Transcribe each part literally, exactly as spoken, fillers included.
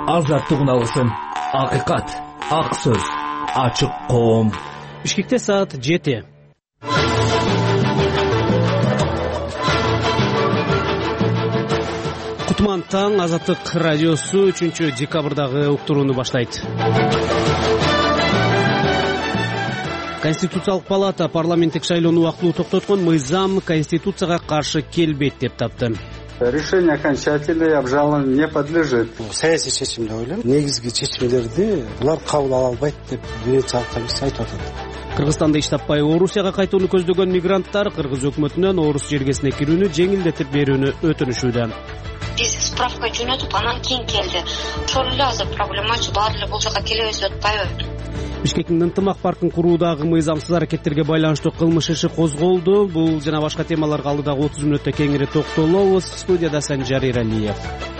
азаттык уналсын. Акыйкат, ак сөз, ачык коом. Бишкекте саат жети. Кутман таң, Азаттык радиосу үчүнчү декабрдагы уктурууну баштайт. Конституциялык палата парламенттик шайлоону убактылуу токтоткон мыйзам Конституцияга каршы келбейт деп тапты. Решение окончательное, обжалованию не подлежит. Саясий чечим деп ойлойм. Негизги чечимдерди булар кабыл ала албайт деп Венециялык комиссия айтып атат. Кыргызстанда иш таппай Орусияга кайтууну көздөгөн мигранттар кыргыз өкмөтүнөн Орус жергесине кирүүнү жеңилдетип берүүнү өтүнүшүүдө. Биз справка жөнөтүп анан кийин келди. Ошол эле азыр проблема баары эле бул жака келебиз атпайбы? Бишкектин ынтымак паркын куруудагы мыйзамсыз аракеттерге байланыштуу кылмыш иши козголду. Бул жана башка темаларга алдыдагы отуз мүнөттө кеңири токтолобуз. Студияда Санжар Иралиев.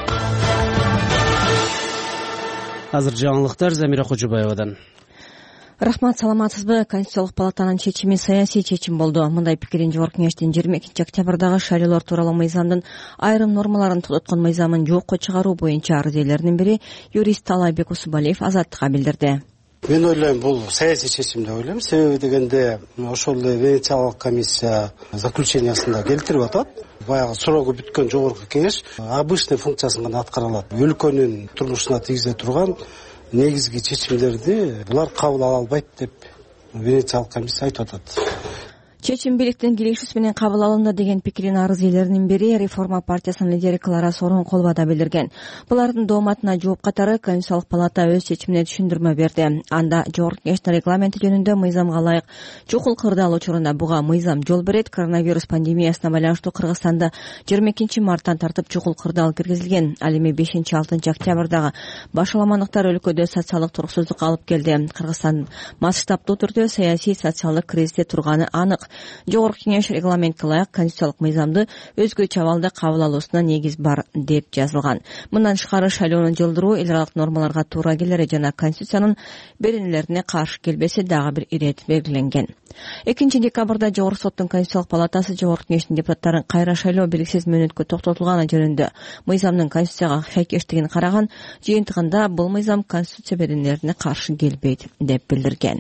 Азыр жаңылыктар Замира Кожобаевадан. Рахмат, саламатсызбы? Конституциялык палатанын чечими саясий чечим болду. Мындай пикирин Жогорку Кеңештин жыйырма экинчи октябрдагы шайлоолор тууралуу мыйзамдын айрым нормаларын токтоткон мыйзамын жокко чыгаруу боюнча арыз ээлеринин бири юрист Талайбек Усубалиев Азаттыкка билдирди. Мен ойлойм, бул саясий чечим деп ойлойм. Себеби дегенде ошол эле Венециялык комиссия заключениясында келтирип атат. Баягы срогу бүткөн Жогорку Кеңеш обычный функциясын гана аткара алат. Өлкөнүн турмушуна тийгизе турган негизги чечимдерди булар кабыл ала албайт деп Венециялык комиссия айтып атат. Чечим бийликтин киришүүсү менен кабыл алынды деген пикирин арыз ээлеринин бири Реформа партиясынын лидери Клара Сооронкулова да билдирген. Булардын дооматына жооп катары Конституциялык палата өз чечимине түшүндүрмө берди. Анда Жогорку Кеңештин регламенти жөнүндө мыйзамга ылайык чукул кырдаал учурунда буга мыйзам жол берет. Коронавирус пандемиясына байланыштуу Кыргызстанда жыйырма экинчи марттан тартып чукул кырдаал киргизилген. Ал эми бешинчи алтынчы октябрдагы башаламандыктар өлкөдө социалдык туруксуздукка алып келди. Кыргызстан масштабдуу түрдө саясий социалдык кризисте турганы анык. Жогорку Кеңеш регламентке ылайык конституциялык мыйзамды өзгөчө абалда кабыл алуусуна негиз бар деп жазылган. Мындан тышкары шайлоону жылдыруу эл аралык нормаларга туура келери жана конституциянын беренелерине каршы келбесе дагы бир ирет белгиленген. экинчи декабрда Жогорку соттун Конституциялык палатасы Жогорку Кеңештин депутаттарын кайра шайлоо белгисиз мөөнөткө токтотулганы жөнүндө мыйзамдын конституцияга сайкештигин караган. Жыйынтыгында бул мыйзам конституция беренелерине каршы келбейт деп билдирген.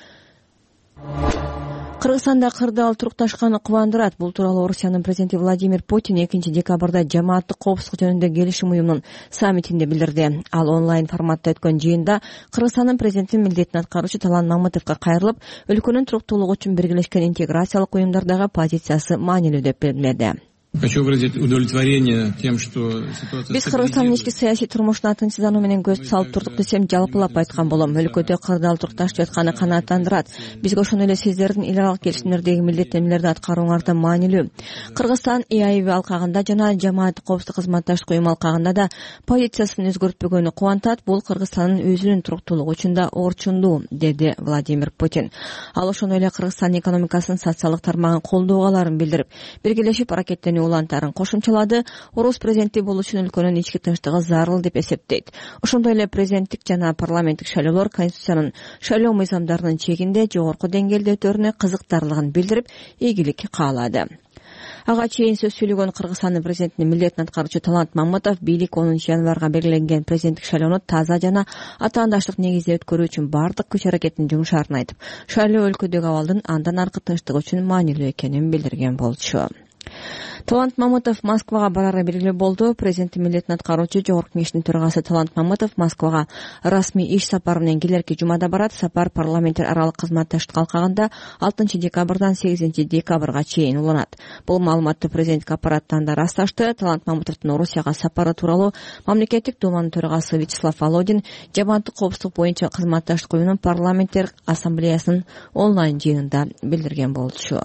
Кыргызстанда кырдаал турукташканы кубандырат. Бул тууралуу Орусиянын президенти Владимир Путин экинчи декабрда жамааттык коопсуздук жөнүндө келишим уюмунун саммитинде билдирди. Ал онлайн форматта өткөн жыйында Кыргызстандын президенти милдетин аткаруучу Талан Мамытовго кайрылып, өлкөнүн туруктуулугу үчүн биргелешкен интеграциялык уюмдардагы позициясы маанилүү деп белгиледи. Хочу выразить удовлетворение тем, что ситуация... Биз Кыргызстандын ички саясий турмушуна тынчсыздануу менен көз салып турдук десем жалпылап айткан болом. Өлкөдө кырдаал турукташып жатканы канааттандырат. Бизге ошондой эле сиздердин эл аралык келишимдердеги милдеттенмелерди аткарууңар да маанилүү. Кыргызстан и а и бэ алкагында жана жамааттык коопсуздук кызматташтык уюму алкагында да позициясын өзгөртпөгөнү кубантат. Бул Кыргызстандын өзүнүн туруктуулугу үчүн да орчундуу, деди Владимир Путин. Ал ошондой эле Кыргызстан экономикасынын социалдык тармагын колдоогаларын билдирип, биргелешип аракеттенүү улантарын кошумчалады. Орус президенти бул үчүн өлкөнүн ички тынчтыгы зарыл деп эсептейт. Ошондой эле президенттик жана парламенттик шайлоолор конституциянын шайлоо мыйзамдарынын чегинде жогорку деңгээлде өтөрүнө кызыктарлыгын билдирип, ийгилик каалады. Ага чейин сөз сүйлөгөн Кыргызстандын президентинин милдетин аткаруучу Талант Мамытов бийлик онунчу январга белгиленген президенттик шайлоону таза жана атаандаштык негизде өткөрүү үчүн бардык күч аракетин жумшаарын айтып, шайлоо өлкөдөгү абалдын андан аркы тынчтык үчүн маанилүү экенин билдирген болчу. Талант Мамытов Москвага барары белгилүү болду. Президенттин милдетин аткаруучу Жогорку Кеңештин төрагасы Талант Мамытов Москвага расмий иш сапары менен келерки жумада барат. Сапар парламенттер аралык кызматташтык алкагында алтынчы декабрдан сегизинчи декабрга чейин уланат. Бул маалыматты президенттик аппараттан да ырасташты. Талант Мамытовдун Орусияга сапары тууралуу мамлекеттик думанын төрагасы Вячеслав Володин жамааттык коопсуздук боюнча кызматташтык уюмунун парламенттер ассамблеясынын онлайн жыйынында билдирген болчу.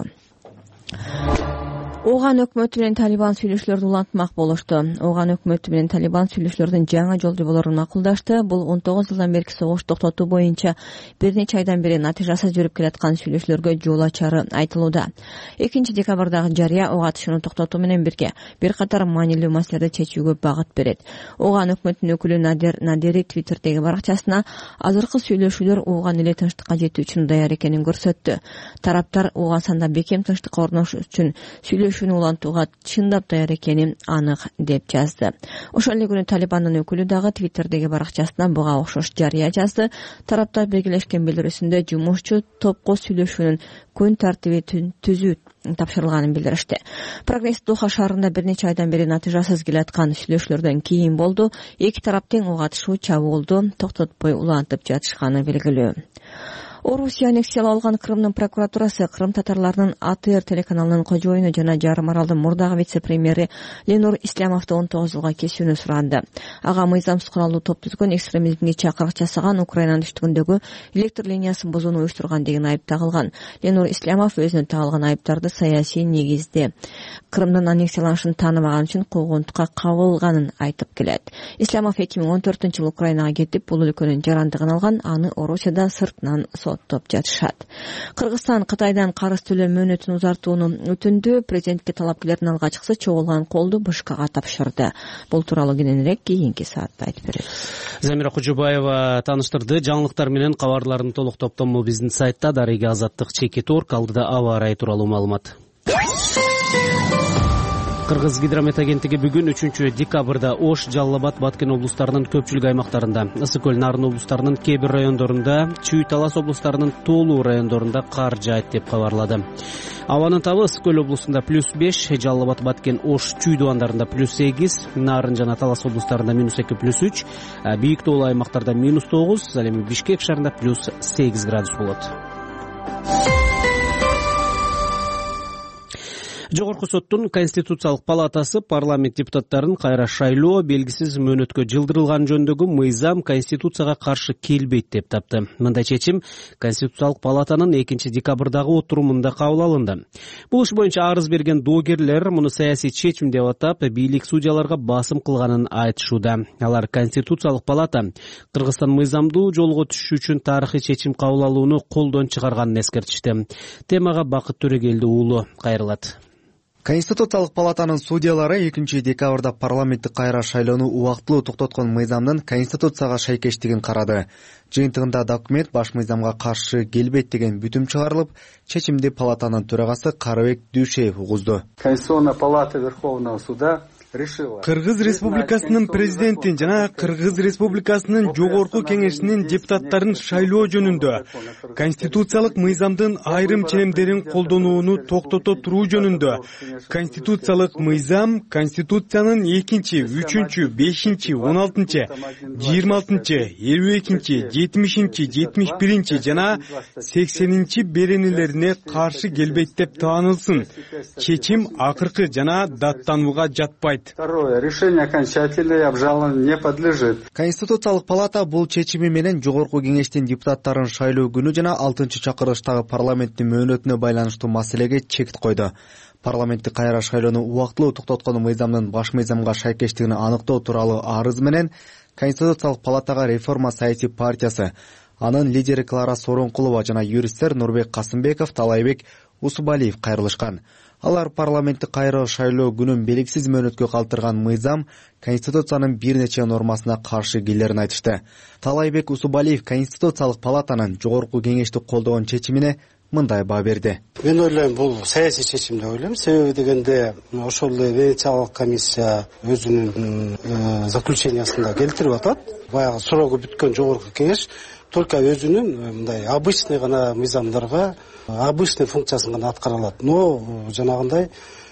Ооган өкмөтү менен Талибан сүйлөшүүлөрдү улантмак болушту. Ооган өкмөтү менен Талибан сүйлөшүүлөрдүн жаңы жол жоболорун макулдашты. Бул он тогуз жылдан берки согуш токтотуу боюнча бир нече айдан бери натыйжасыз жүрүп келаткан сүйлөшүүлөргө жол ачары айтылууда. экинчи декабрдагы жарыя ок атышууну токтотуу менен бирге бир катар маанилүү маселелерди чечүүгө багыт берет. Ооган өкмөтүнүн өкүлү Надер Надери Твиттердеги баракчасына азыркы сүйлөшүүлөр Ооган эле тынчтыкка жетүү үчүн даяр экенин көрсөттү. Тараптар Ооган санда бекем тынчтыкка орношуу үчүн сүйлөшүү сүйлөшүүнү улантууга чындап даяр экени анык деп жазды. Ошол эле күнү Талибандын өкүлү дагы Твиттердеги баракчасынан буга окшош жарыя жазды. Тараптар белгилешкен билдирүүсүндө жумушчу топко сүйлөшүүнүн күн тартиби түзүү тапшырылганын билдиришти. Прогресс Доха шаарында бир нече айдан бери натыйжасыз келаткан сүйлөшүүлөрдөн кийин болду. Эки тарап тең ок атышуу чабуулду токтотпой улантып жатышканы белгилүү. Орусия аннексиялап алган Крымдын прокуратурасы Крым татарларынын АТР телеканалынын кожоюну жана Жарым Аралдын мурдагы вице-премьери Ленур Ислямовду он тогуз жылга кесүүнү суранды. Ага мыйзамсыз куралдуу топ түзгөн, экстремизмге чакырык жасаган, Украинанын түштүгүндөгү электр линиясын бузууну уюштурган деген айып тагылган. Ленур Ислямов өзүнө тагылган айыптарды саясий негизде Крымдын аннексияланышын тааныбаган үчүн куугунтукка кабылганын айтып келет. Ислямов эки миң он төртүнчү жылы Украинага кетип, бул өлкөнүн жарандыгын алган, аны Орусияда сыртынан соттоп жатышат. Кыргызстан Кытайдан карыз төлөө мөөнөтүн узартууну өтүндү. Президентке талапкерлердин алга чыкса чогулган колду БШКга тапшырды. Бул тууралуу кененирээк кийинки саатта айтып беребиз. Замира Кужубаева тааныштырды. Жаңылыктар менен кабарлардын толук топтому биздин сайтта. Дарыга Азаттык чеки торг, алдыда аба ырайы тууралуу маалымат. Кыргыз гидромет агенттиги бүгүн үчүнчү декабрда Ош, Жалал Абад, Баткен облустарынын көпчүлүк аймактарында, Ысык көл, Нарын облустарынын кээ бир райондорунда, Чүй, Талас облустарынын тоолуу райондорунда кар жаайт деп кабарлады. Абанын табы Ысык көл облусунда плюс беш, Жалал Абад, Баткен, Ош, Чүй дубандарында плюс сегиз, Нарын жана Талас облустарында минус эки, плюс үч, бийик тоолуу аймактарда минус тогуз, ал эми Бишкек шаарында плюс сегиз градус болот. Жогорку соттун Конституциялык палатасы парламент депутаттарын кайра шайлоо белгисиз мөөнөткө жылдырылган жөнүндөгү мыйзам Конституцияга каршы келбейт деп тапты. Мындай чечим Конституциялык палатанын экинчи декабрдагы отурумунда кабыл алынды. Бул иш боюнча арыз берген доогерлер муну саясий чечим деп атап, бийлик судьяларга басым кылганын айтышууда. Алар Конституциялык палата Кыргызстан мыйзамдуу жолго түшүш үчүн тарыхый чечим кабыл алууну колдон чыгарганын эскертишти. Темага Бакыт Төрөгелди уулу кайрылат. Конституциялык палатанын судьялары экинчи декабрда парламенттик кайра шайлоону убактылуу токтоткон мыйзамдын Конституцияга шайкештигин карады. Жыйынтыгында документ баш мыйзамга каршы келбейт деген бүтүм чыгарылып, чечимди палатанын төрагасы Карабек Дүйшеев угузду. Конституционная палата Верховного суда Кыргыз Республикасынын президенти жана Кыргыз Республикасынын жогорку кеңешинин депутаттарын шайлоо жөнүндө конституциялык мыйзамдын айрым ченемдерин колдонууну токтото туруу жөнүндө конституциялык мыйзам Конституциянын экинчи, үчүнчү, бешинчи, он алтынчы, жыйырма алтынчы, элүү экинчи, жетимишинчи, жетимиш биринчи жана сексенинчи беренелерине каршы келбейт деп таанылсын. Чечим акыркы жана даттанууга жатпайт. Второе. Решение окончательное обжалованию не подлежит. Конституциялык палата бул чечими менен жогорку кеңештин депутаттарын шайлоо күнү жана алтынчы чакырылыштагы парламенттин мөөнөтүнө байланыштуу маселеге чек койду. Парламенттик кайра шайлоону убактылуу токтоткон мыйзамдын баш мыйзамга шайкештигин аныктоо тууралуу арыз менен Конституциялык палатага Реформа саясий партиясы, анын лидери Клара Соронкулова жана юристтер Нурбек Касымбеков, Талайбек Усубалиев кайрылышкан. Алар парламенттик кайра шайлоо күнүн белгисиз мөөнөткө калтырган мыйзам Конституциянын бир нече нормасына каршы келерин айтышты. Талайбек Усубалиев Конституциялык палатанын жогорку кеңешти колдогон чечимине мындай баа берди. Мен ойлойм, бул саясий чечим деп ойлойм. Себеби дегенде ошол эле Венециялык комиссия өзүнүн заключениясында келтирип атат. Баягы суроо бүткөн жогорку кеңеш только өзүнүн мындай обычный гана мыйзамдарга обычный функциясын гана аткара алат. Но жанагындай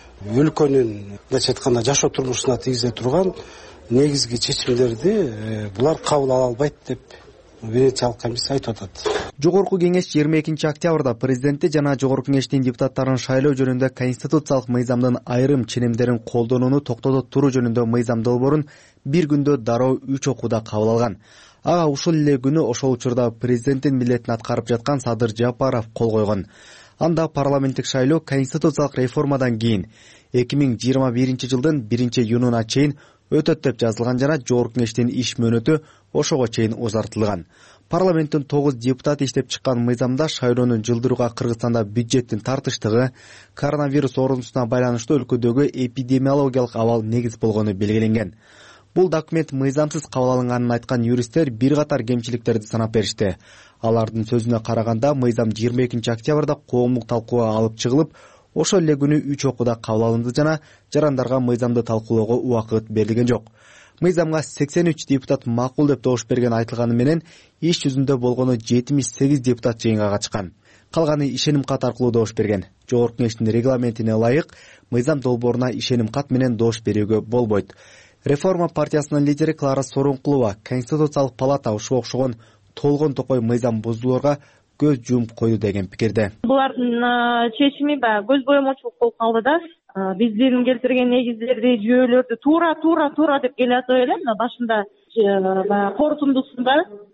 өлкөнүн мындайча айтканда жашоо турмушуна тийгизе турган негизги чечимдерди булар кабыл ала албайт деп Венециялык комиссия айтып атат. Жогорку кеңеш жыйырма экинчи октябрда президенти жана жогорку кеңештин депутаттарын шайлоо жөнүндө конституциялык мыйзамдын айрым ченемдерин колдонууну токтото туруу жөнүндө мыйзам долбоорун бир күндө дароо үч окууда кабыл алган. Ага ушул эле күнү ошол учурда президенттин милдетин аткарып жаткан Садыр Жапаров кол койгон. Анда парламенттик шайлоо конституциялык реформадан кийин эки миң жыйырма биринчи жылдын биринчи июнуна чейин өтөт деп жазылган жана жогорку кеңештин иш мөөнөтү ошого чейин узартылган. Парламенттин тогуз депутат иштеп чыккан мыйзамда шайлоону жылдырууга Кыргызстанда бюджеттин тартыштыгы, коронавирус оорунусуна байланыштуу өлкөдөгү эпидемиологиялык абал негиз болгону белгиленген. Бул документ мыйзамсыз кабыл алынганын айткан юристтер бир катар кемчиликтерди санап беришти. Алардын сөзүнө караганда мыйзам жыйырма экинчи октябрда коомдук талкууга алып чыгылып, Ошол эле күнү үч окууда кабыл алынды жана жарандарга мыйзамды талкуулоого убакыт берилген жок. Мыйзамга сексен үч депутат макул деп добуш берген айтылганы менен иш жүзүндө болгону жетимиш сегиз депутат жыйынга катышкан. Калганы ишеним кат аркылуу добуш берген. Жогорку Кеңештин регламентине ылайык мыйзам долборуна ишеним кат менен добуш берүүгө болбойт. Реформа партиясынын лидери Клара Сооронкулова Конституциялык палата ушуга окшогон толгон токой мыйзам бузууларга көз жумуп койду деген пикирде. Булардын чечими баягы көз боемочулук болуп калды да. Биздин келтирген негиздерди, жүйөлөрдү туура туура туура деп келатып эле мына башында баягы корутундусунда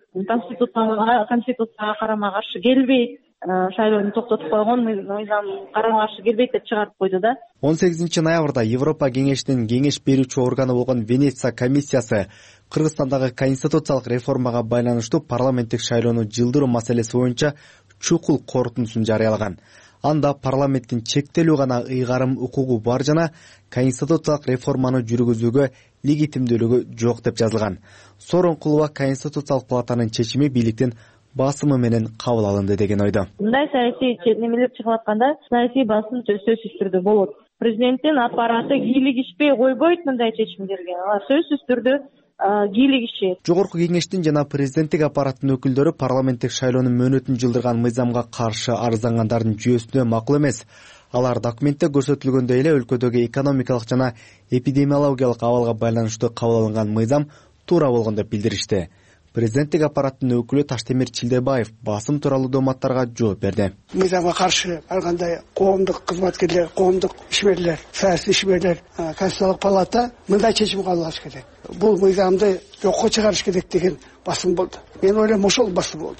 конституцияга карама каршы келбейт, шайлоону токтотуп койгон, мыйзам карама каршы келбейт деп чыгарып койду да. он сегизинчи ноябрда Европа кеңешинин кеңеш берүүчү органы болгон Венеция комиссиясы Кыргызстандагы конституциялык реформага байланыштуу парламенттик шайлоону жылдыруу маселеси боюнча чукул корутундусун жарыялаган. Анда парламенттин чектелүү гана ыйгарым укугу бар жана конституциялык реформаны жүргүзүүгө легитимдүүлүгү жок деп жазылган. Сооронкулова Конституциялык палатанын чечими бийликтин басымы менен кабыл алынды деген ойдо. Мындай саясий немелер чыгып атканда саясий басым сөзсүз түрдө болот. Президенттин аппараты кийлигишпей койбойт мындай чечимдерге. Алар сөзсүз түрдө кийлигишет. Жогорку Кеңештин жана президенттик аппараттын өкүлдөрү парламенттик шайлоонун мөөнөтүн жылдырган мыйзамга каршы арыздангандардын жүйөсүнө макул эмес. Алар документте көрсөтүлгөндөй эле өлкөдөгү экономикалык жана эпидемиологиялык абалга байланыштуу кабыл алынган мыйзам туура болгон деп билдиришти. Президенттик аппараттын өкүлү Таштемир Чилдебаев басым тууралуу дооматтарга жооп берди. Мыйзамга каршы алгандай коомдук кызматкерлер, коомдук ишмерлер, саясий ишмерлер, Конституциялык палата мындай чечим кабыл алыш керек. Бул мыйзамды жокко чыгарыш керек деген басым болду. Мен ойлойм ошол басым болду.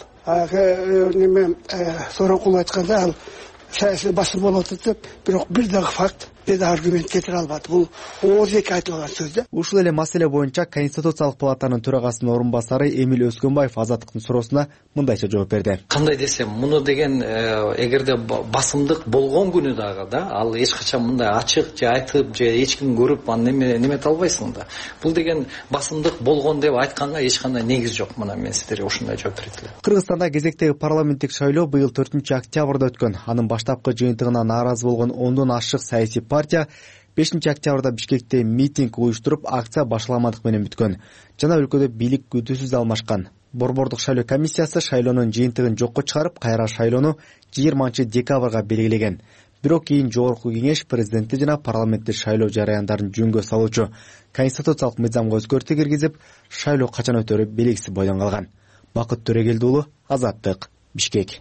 Неме Сооронкулова айтканда ал саясий басым болот деп, бирок бир дагы факт, бир дагы аргумент келтире албады. Бул ооз эки айтылган сөз да. Ушул эле маселе боюнча Конституциялык палатанын төрагасынын орун басары Эмиль Өскөнбаев Азаттыктын суроосуна мындайча жооп берди. Кандай десем, муну деген эгерде басымдык болгон күнү дагы да, ал эч качан мындай ачык же айтып же эч ким көрүп аны немете албайсың да. Бул деген басымдык болгон деп айтканга эч кандай негиз жок. Мына мен сиздерге ушундай жооп берет элем. Кыргызстанда кезектеги парламенттик шайлоо быйыл төртүнчү октябрда өткөн. Анын баштапкы жыйынтыгына нааразы болгон ондон ашык саясий партия бешинчи октябрда Бишкекте митинг уюштуруп, акция башаламадык менен бүткөн. Жана өлкөдө бийлик күтүүсүз алмашкан. Борбордук шайлоо комиссиясы шайлоонун жыйынтыгын жокко чыгарып, кайра шайлоону жыйырманчы декабрга белгилеген. Бирок кийин жогорку кеңеш президентти жана парламенттик шайлоо жарыяндарын жөнгө салуучу конституциялык мыйзамга өзгөртүү киргизип, шайлоо качан өтөрү белгисиз бойдон калган. Бакыт Төрөгелди уулу, Азаттык, Бишкек.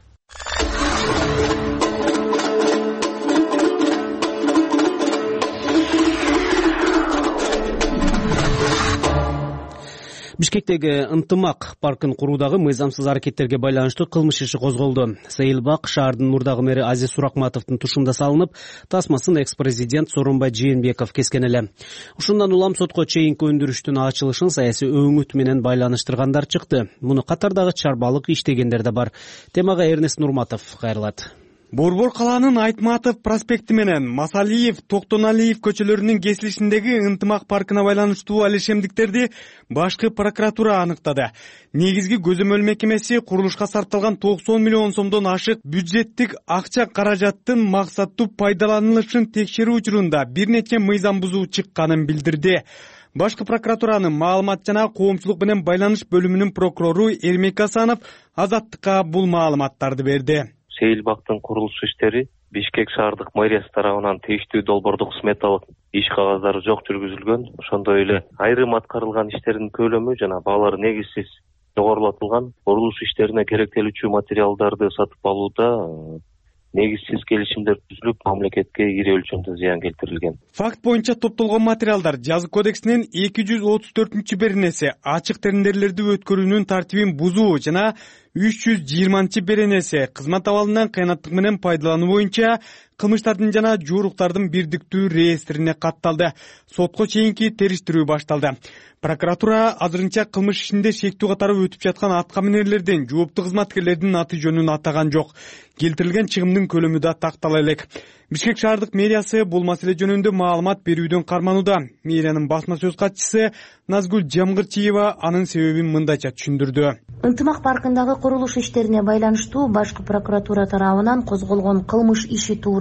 Бишкектеги Ынтымак паркын куруудагы мыйзамсыз аракеттерге байланыштуу кылмыш иши козголду. Сейилбак шаардын мурдагы мэри Азиз Суракматовдун тушунда салынып, тасмасын экс-президент Сооронбай Жээнбеков кескен эле. Ушундан улам сотко чейинки өндүрүштүн ачылышын саясий өңүт менен байланыштыргандар чыкты. Муну катардагы чарбалык иштегендер да бар. Темага Эрнест Нурматов кайрылат. Борбор калаанын Айтматов проспекти менен Масалиев, Токтоналиев көчөлөрүнүн кесилишиндеги Ынтымак паркына байланыштуу алишемдиктерди башкы прокуратура аныктады. Негизги көзөмөл мекемеси курулушка сарпталган токсон миллион сомдон ашык бюджеттик акча каражаттын максаттуу пайдаланылышын текшерүү учурунда бир нече мыйзам бузуу чыкканын билдирди. Башкы прокуратуранын маалымат жана коомчулук менен байланыш бөлүмүнүн прокурору Эрмек Асанов Азаттыкка бул маалыматтарды берди. Сейилбактын курулуш иштери Бишкек шаардык мэриясы тарабынан тийиштүү долбоордук сметалык иш кагаздары жок жүргүзүлгөн. Ошондой эле айрым аткарылган иштердин көлөмү жана баалары негизсиз жогорулатылган. Курулуш иштерине керектелүүчү материалдарды сатып алууда негизсиз келишимдер түзүлүп, мамлекетке ири өлчөмдө зыян келтирилген. Факт боюнча топтолгон материалдар жаза кодексинин эки жүз отуз төртүнчү беренеси ачык тендерлерди өткөрүүнүн тартибин бузуу жана үч жүз жыйырманчы беренеси кызмат абалынан кыянаттык менен пайдалануу боюнча кылмыштардын жана жууруктардын бирдиктүү реестрине катталды. Сотко чейинки териштирүү башталды. Прокуратура азырынча кылмыш ишинде шектүү катары өтүп жаткан атка минерлерден жооптуу кызматкерлердин аты жөнүн атаган жок. Келтирилген чыгымдын көлөмү да тактала элек. Бишкек шаардык мэриясы бул маселе жөнүндө маалымат берүүдөн карманууда. Мэриянын басма сөз катчысы Назгүл Жамгырчиева анын себебин мындайча түшүндүрдү. Ынтымак паркындагы курулуш иштерине байланыштуу башкы прокуратура тарабынан козголгон кылмыш иши тууралуу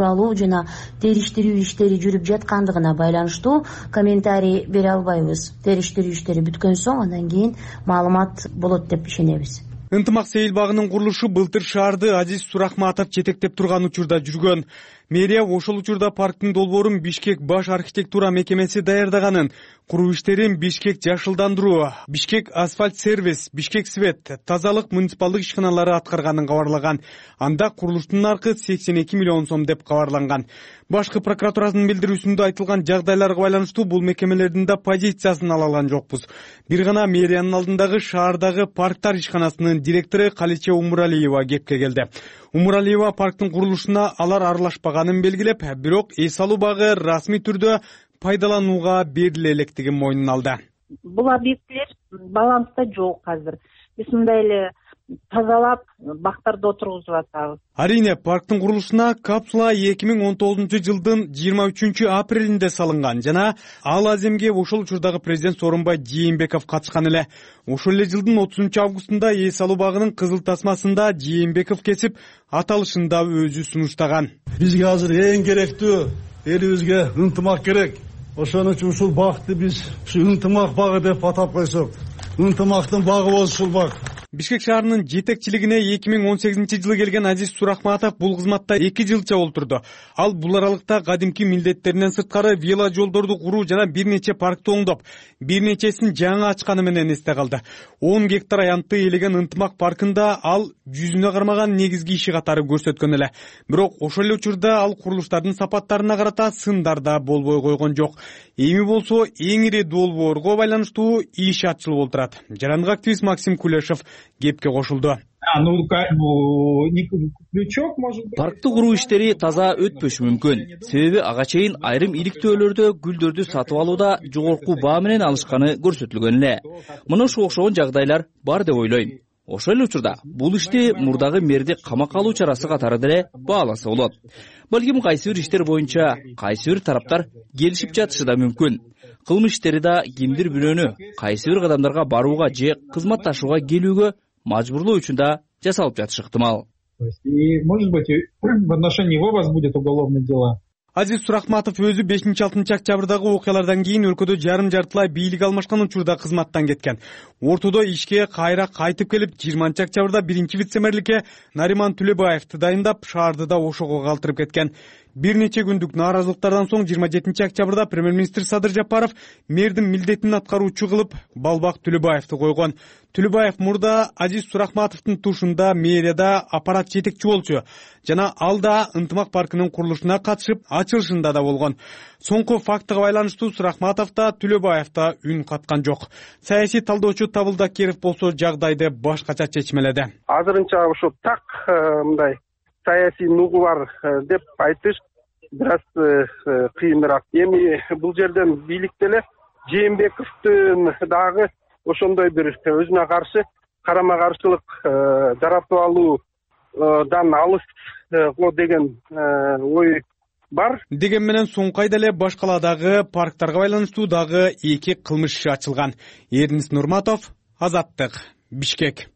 уралуу жана териштирүү иштери жүрүп жаткандыгына байланыштуу комментарий бере албайбыз. Териштирүү иштери бүткөн соң андан кийин маалымат болот деп ишенебиз. Ынтымак сейил багынын курулушу былтыр шаарды Азиз Сурахматов жетектеп турган учурда жүргөн. Мэрия ошол учурда парктын долбоорун Бишкек баш архитектура мекемеси даярдаганын, куруу иштерин Бишкек жашылдандыруу, Бишкек асфальт сервис, Бишкек свет, тазалык муниципалдык ишканалары аткарганын кабарлаган. Анда курулуштун наркы сексен эки миллион сом деп кабарланган. Башкы прокуратуранын билдирүүсүндө айтылган жагдайларга байланыштуу бул мекемелердин да позициясын ала алган жокпуз. Бир гана мэриянын алдындагы шаардагы парктар ишканасынын директору Каличе Умуралиева кепке келди. Умуралиева парктын курулушуна алар аралашпаганын белгилеп, бирок эс алуу багы расмий түрдө пайдаланууга бериле электигин мойнуна алды. Бул объекттер баланста жок азыр. Биз мындай эле тазалап бактарды отургузуп атабыз. Арине, парктын курулушуна капсула эки миң он тогузунчу жылдын жыйырма үчүнчү апрелинде салынган жана ал аземге ошол учурдагы президент Сооронбай Жээнбеков катышкан эле. Ошол эле жылдын отузунчу августунда эс алуу багынын кызыл тасмасында Жээнбеков кесип, аталышын да өзү сунуштаган. Бизге азыр эң керектүү элибизге ынтымак керек. Ошон үчүн ушул багты биз ынтымак багы деп атап койсок, ынтымактын багы болсун ушул баг. Бишкек шаарынын жетекчилигине эки миң он сегизинчи жылы келген Азиз Сурахматов бул кызматта эки жылча олтурду. Ал бул аралыкта кадимки милдеттеринен сырткары вело жолдорду куруу жана бир нече паркты оңдоп, бир нечесин жаңы ачканы менен эсте калды. он гектар аянтты ээлеген ынтымак паркында ал жүзүнө кармаган негизги иши катары көрсөткөн эле. Бирок ошол эле учурда ал курулуштардын сапаттарына карата сындар да болбой койгон жок. Эми болсо эң ири долбоорго байланыштуу иш ачылып олтурат. Жарандык активист Максим Кулешов кепке кошулду. Паркты куруу иштери таза өтпөшү мүмкүн. Себеби ага чейин айрым иликтөөлөрдө гүлдөрдү сатып алууда жогорку баа менен алышканы көрсөтүлгөн эле. Мына ошо окшогон жагдайлар бар деп ойлойм. Ошол эле учурда бул ишти мурдагы мэрди камакка алуу чарасы катары деле бааласа болот. Балким кайсы бир иштер боюнча кайсы бир тараптар келишип жатышы да мүмкүн. Кылмыш иштери да кимдир бирөөнү кайсы бир кадамдарга барууга же кызматташууга келүүгө мажбурлоо үчүн да жасалып жатышы ыктымал. И, может быть, в отношении его возбудят уголовные дела. Азиз Сурахматов өзү бешинчи алтынчы октябрдагы окуялардан кийин өлкөдө жарым жартылай бийлик алмашкан учурда кызматтан кеткен. Ортодо ишке кайра кайтып келип, жыйырманчы октябрда биринчи вице-мэрликке Нариман Түлөбаевди дайындап, шаарды да ошого калтырып кеткен. Бир нече күндүк нааразылыктардан соң жыйырма жетинчи октябрда премьер-министр Садыр Жапаров мэрдин милдетин аткаруучу кылып Балбак Түлөбаевди койгон. Түлөбаев мурда Азиз Сурахматовдун тушунда мэрияда аппарат жетекчи болчу жана ал да ынтымак паркынын курулушуна катышып, ачылышында да болгон. Соңку фактыга байланыштуу Сурахматов да Түлөбаев да үн каткан жок. Саясий талдоочу Табылда Керов болсо жагдайды башкача чечмеледи. Азырынча ошо так мындай саясий нугу бар деп айтыш бир аз кыйыныраак. Эми бул жерден бийликте эле Жээнбековдун дагы ошондой бир өзүнө каршы карама каршылык жаратып алуудан алыс деген ой бар. Деген менен соңку айда эле баш каладагы парктарга байланыштуу дагы эки кылмыш иши ачылган. Эрнис Нурматов, Азаттык, Бишкек.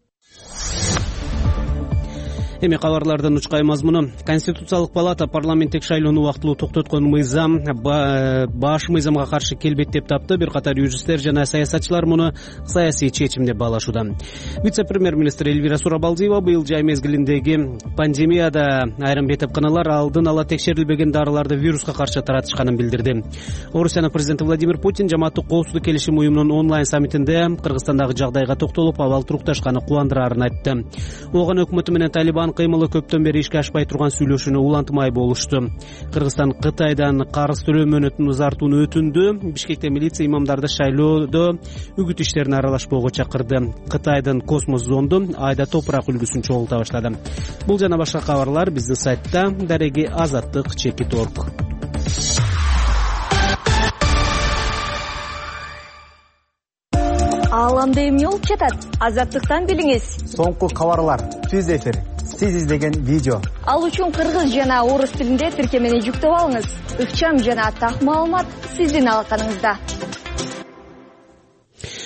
Эми кабарлардын учкай мазмуну. Конституциялык палата парламенттик шайлоону убактылуу токтоткон мыйзам баш мыйзамга каршы келбейт деп тапты. Бир катар юристтер жана саясатчылар муну саясий чечим деп баалашууда. Вице-премьер-министр Эльвира Сурабалдиева быйыл жай мезгилиндеги пандемияда айрым бетепканалар алдын ала текшерилбеген дарыларды вируска каршы таратышканын билдирди. Орусиянын президенти Владимир Путин жамааттык коопсуздук келишим уюмунун онлайн саммитинде Кыргызстандагы жагдайга токтолуп, абал турукташканы кубандырарын айтты. Оған өкмөтү менен Талибан кыймылы көптөн бери ишке ашпай турган сүйлөшүүнү улантмай болушту. Кыргызстан Кытайдан карыз төлөө мөөнөтүн узартууну өтүндү. Бишкекте милиция имамдарды шайлоодо үгүт иштерине аралашпоого чакырды. Кытайдын космос зонду айда топурак үлгүсүн чогулта баштады. Бул жана башка кабарлар биздин сайтта дареги азаттык чекит точка орг. Ааламда эмне болуп жатат? Азаттыктан билиңиз. Соңку кабарлар, түз эфир, сиз издеген видео. Ал үчүн кыргыз жана орус тилинде тиркемени жүктөп алыңыз. Ыкчам жана так маалымат сиздин алаканыңызда.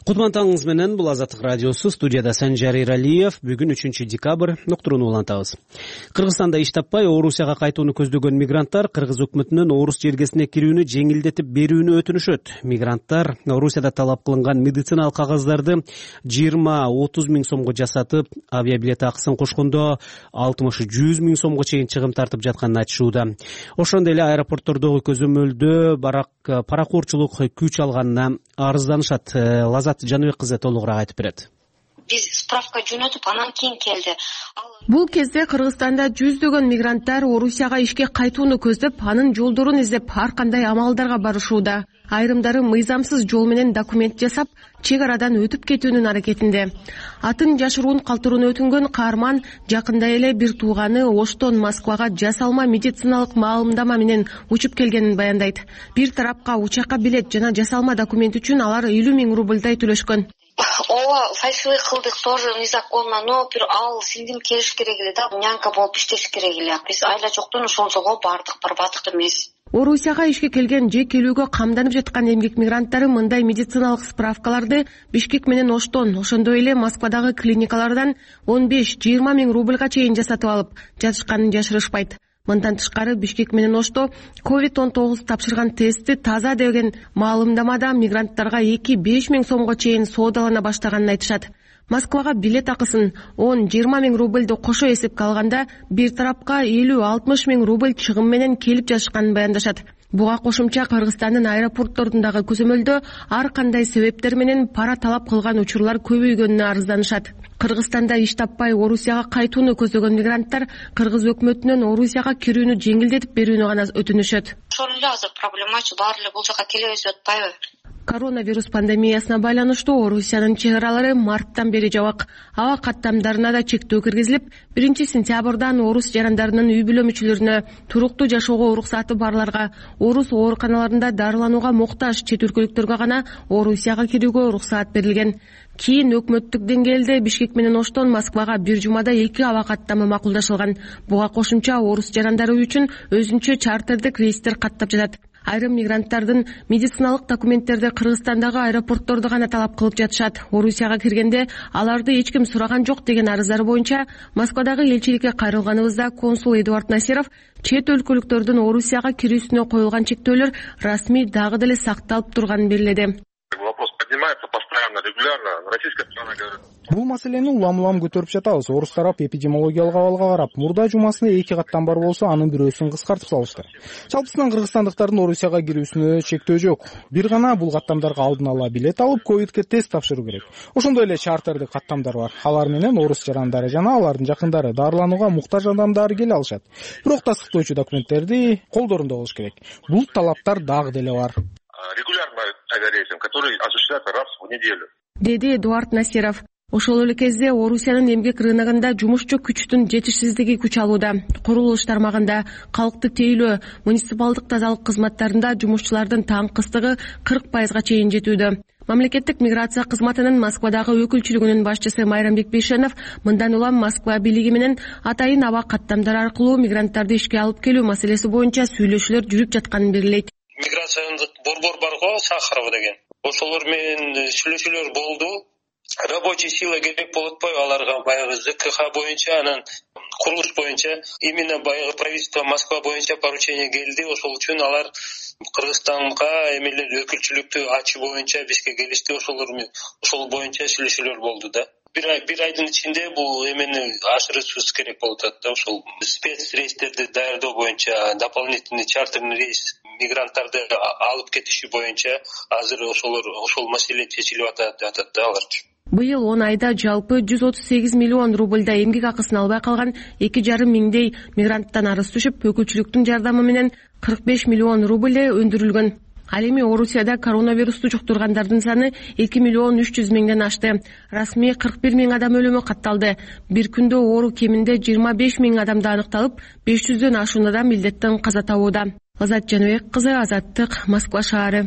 Кутман таңыңыз менен, бул Азаттык радиосу, студияда Санжар Иралиев. Бүгүн үчүнчү декабрь, уктурууну улантабыз. Кыргызстанда иш таппай Орусияга кайтууну көздөгөн мигранттар Кыргыз өкмөтүнөн Орус жергесине кирүүнү жеңилдетип берүүнү өтүнүшөт. Мигранттар Орусияда талап кылынган медициналык кагаздарды жыйырма отуз миң сомго жасатып, авиабилет акысын кошкондо алтымыш жүз миң сомго чейин чыгым тартып жатканын айтышууда. Ошондой эле аэропорттордогу көзөмөлдө барак паракорчулук күч алганына арызданышат. Лазат Жаныбек кызы толугураак айтып берет. Биз справка жөнөтүп, анан кийин келди. Бул кезде Кыргызстанда жүздөгөн мигранттар Орусияга ишке кайтууну көздөп, анын жолдорун издеп ар кандай амалдарга барышууда. Айрымдары мыйзамсыз жол менен документ жасап, чек арадан өтүп кетүүнүн аракетинде. Атын жашыруун калтырууну өтүнгөн каарман жакында эле бир тууганы Оштон Москвага жасалма медициналык маалымдама менен учуп келгенин баяндайт. Бир тарапка учакка билет жана жасалма документ үчүн алар элүү миң рубльдай төлөшкөн. Ооба, фальшивый кылдык, тоже незаконно, но бир ал сиңдим келиш керек эле да, нянка болуп иштеш керек эле. Биз айла жоктон ошол жолго бардык, барбадык эмес. Орусияга ишке келген же келүүгө камданып жаткан эмгек мигранттары мындай медициналык справкаларды Бишкек менен Оштон, ошондой эле Москвадагы клиникалардан он беш жыйырма миң рубльга чейин жасатып алып жатышканын жашырышпайт. Мындан тышкары Бишкек менен Ошто ковид он тогуз тапшырган тестти таза деген маалымдамада мигранттарга эки беш миң сомго чейин соодалана баштаганын айтышат. Москвага билет акысын он жыйырма миң рубльду кошо эсепке алганда бир тарапка элүү алтымыш миң рубль чыгым менен келип жатышканын баяндашат. Буга кошумча Кыргызстандын аэропортторундагы көзөмөлдө ар кандай себептер менен пара талап кылган учурлар көбөйгөнүнө арызданышат. Кыргызстанда иш таппай Орусияга кайтууну көздөгөн мигранттар Кыргыз өкмөтүнөн Орусияга кирүүнү жеңилдетип берүүнү гана өтүнүшөт. Ошол эле азыр проблемачы, баары эле бул жака келебиз деп атпайбы? Коронавирус пандемиясына байланыштуу Орусиянын чек аралары марттан бери жабык. Аба каттамдарына да чектөө киргизилип, биринчи сентябрдан орус жарандарынын үй бүлө мүчөлөрүнө, туруктуу жашоого уруксаты барларга, орус ооруканаларында дарыланууга муктаж чет өлкөлүктөргө гана Орусияга кирүүгө уруксаат берилген. Кийин өкмөттүк деңгээлде Бишкек менен Оштон Москвага бир жумада эки аба каттама макулдашылган. Буга кошумча орус жарандары үчүн өзүнчө чартердик рейстер каттап жатат. Айрым мигранттардын медициналык документтерди Кыргызстандагы аэропорттордо гана талап кылып жатышат. Орусияга киргенде аларды эч ким сураган жок деген арыздар боюнча Москвадагы элчиликке кайрылганыбызда консул Эдуард Насиров чет өлкөлүктөрдүн Орусияга кирүүсүнө коюлган чектөөлөр расмий дагы деле сакталып турганын белгиледи. Вопрос поднимается постоянно, регулярно. Российская страна говорит. Бул маселени улам-улам көтөрүп жатабыз. Орус тарап эпидемиологиялык абалга карап, мурда жумасына эки каттан бар болсо, анын бирөөсүн кыскартып салышты. Жалпысынан кыргызстандыктардын Орусияга кирүүсүнө чектөө жок. Бир гана бул каттамдарга алдын ала билет алып, ковидке тест тапшыруу керек. Ошондой эле чартердик каттамдар бар. Алар менен орус жарандары жана алардын жакындары дарыланууга муктаж адамдары келе алышат. Бирок тастыктоочу документтерди колдорунда болуш керек. Бул талаптар дагы деле бар. Регулярно авиарейсом, который осуществляется раз в неделю. Деди Эдуард Насиров. Ошол эле кезде Орусиянын эмгек рыногунда жумушчу күчтүн жетишсиздиги күч алууда. Курулуш тармагында, калкты тейлөө, муниципалдык тазалык кызматтарында жумушчулардын таң кыстыгы кырк пайызга чейин жетүүдө. Мамлекеттик миграция кызматынын Москвадагы өкүлчүлүгүнүн башчысы Майрамбек Бейшенов мындан улам Москва бийлиги менен атайын аба каттамдар аркылуу мигранттарды ишке алып келүү маселеси боюнча сүйлөшүүлөр жүрүп жатканын белгилейт. Миграциялык борбор бар го, Сахарова деген. Ошолор менен сүйлөшүүлөр болду. Рабочий сила керек болуп атпайбы аларга, баягы ЗКХ боюнча, анан курулуш боюнча, именно баягы правительство Москва боюнча поручение келди. Ошол үчүн алар Кыргызстанга эмелер өкүлчүлүктү ачуу боюнча бизге келишти. Ошолор ошол боюнча сүйлөшүүлөр болду да. Бир ай, бир айдын ичинде бул эмени ашырышыбыз керек болуп атат да. Ошол спец рейстерди даярдоо боюнча, дополнительный чартерный рейс мигранттарды алып кетиши боюнча азыр ошолор ошол маселе чечилип атат да алар. Быйыл он айда жалпы жүз отуз сегиз миллион рубльдай эмгек акысын албай калган эки жарым миңдей мигранттан арыз түшүп, өкүлчүлүктүн жардамы менен кырк беш миллион рубль өндүрүлгөн. Ал эми Орусияда коронавирусту жуктургандардын саны эки миллион үч жүз миңден ашты. Расмий кырк бир миң адам өлүмү катталды. Бир күндө оору кеминде жыйырма беш миң адамда аныкталып, беш жүздөн ашуун адам илдеттен каза табууда. Лазат Жаныбек кызы, Азаттык, Москва шаары.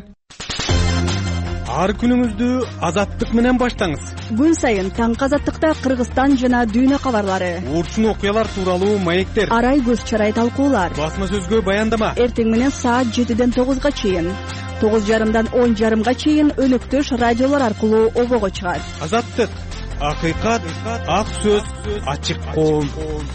Ар күнүңүздү Азаттык менен баштаңыз. Күн сайын таңкы Азаттыкта Кыргызстан жана дүйнө кабарлары. Урчун окуялар тууралуу маектер. Арай көз чарай талкуулар. Басма сөзгө баяндама. Эртең менен саат жетиден тогузга чейин. тогуз жарымдан он жарымга чейин өнөктөш радиолор аркылуу обого чыгат. Азаттык, акыйкат, ак сөз, ачык коом.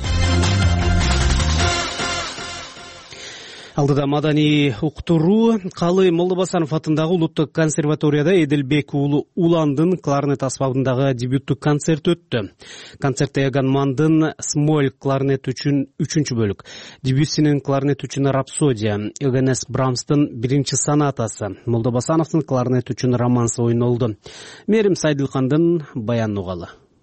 Алдыда маданий уктуруу. Калый Молдобасанов атындагы улуттук консерваторияда Эдилбек уулу Уландын кларнет аспабындагы дебюттук концерт өттү. Концертте Эган Мандын Смоль кларнет үчүн үчүнчү бөлүк, Дебюссинин кларнет үчүн Рапсодия, Йоганнес Брамстын биринчи сонатасы, Молдобасановдун кларнет үчүн романсы ойнолду. Мерим Сайдылкандын баянын угалы.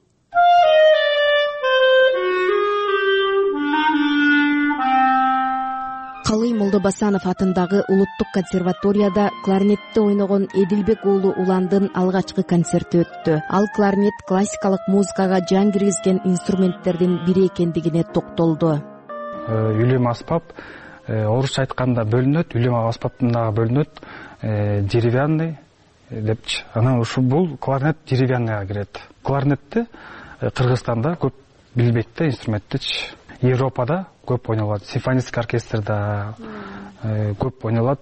Калый Молдобасанов атындагы улуттук консерваторияда кларнетте ойногон Эдилбек уулу Уландын алгачкы концерти өттү. Ал кларнет классикалык музыкага жан киргизген инструменттердин бири экендигине токтолду. Үйлөм аспап орусча айтканда бөлүнөт, үйлөм аспаптан дагы бөлүнөт, деревянный депчи. Анан ушу бул кларнет деревянныйга кирет. Кларнетти Кыргызстанда көп билбейт да инструменттичи. Европада көп ойнолот, симфонический оркестрда көп ойнолот.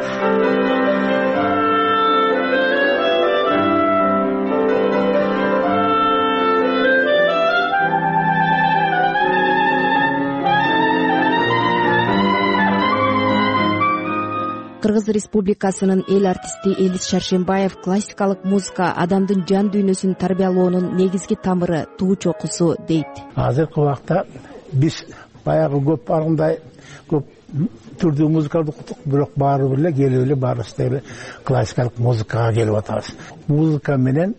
Кыргыз Республикасынын эл артисти Элис Шаршембаев классикалык музыка адамдын жан дүйнөсүн тарбиялоонун негизги тамыры, туу чокусу дейт. Азыркы убакта биз баягы көп аргындай көп түрдүү музыкалды уктук, бирок баары бир эле келип эле баарыбыз деле классикалык музыкага келип атабыз. Музыка менен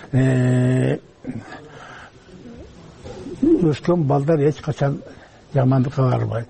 өскөн балдар эч качан жамандыкка барбайт.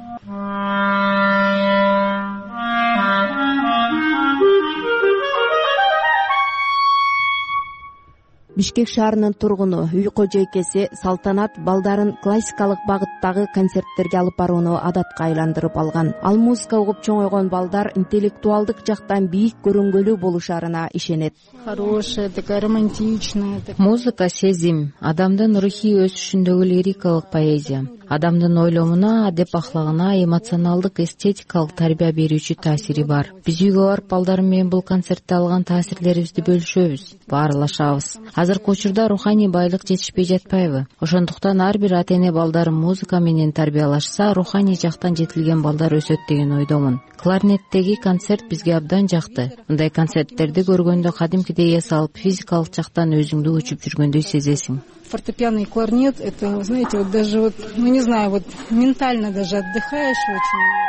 Бишкек шаарынын тургуну, үй кожойкеси Салтанат балдарын классикалык багыттагы концерттерге алып барууну адатка айландырып алган. Ал музыка угуп чоңойгон балдар интеллектуалдык жактан бийик көрүнгөлүү болушарына ишенет. Хорошая, такая романтичная. Музыка сезим, адамдын рухий өсүшүндөгү лирикалык поэзия. Адамдын ойломуна, адеп ахлагына эмоционалдык, эстетикалык тарбия берүүчү таасири бар. Биз үйгө барып балдарым менен бул концертте алган таасирлерибизди бөлүшөбүз, баарлашабыз. Азыркы учурда руханий байлык жетишпей жатпайбы? Ошондуктан ар бир ата-эне балдарын музыка менен тарбиялашса, руханий жактан жетилген балдар өсөт деген ойдомун. Кларнеттеги концерт бизге абдан жакты. Мындай концерттерди көргөндө кадимкидей эс алып, физикалык жактан өзүңдү учуп жүргөндөй сезесиң. Фортепиано и кларнет, это, знаете, вот даже вот, ну не знаю, вот ментально даже отдыхаешь очень.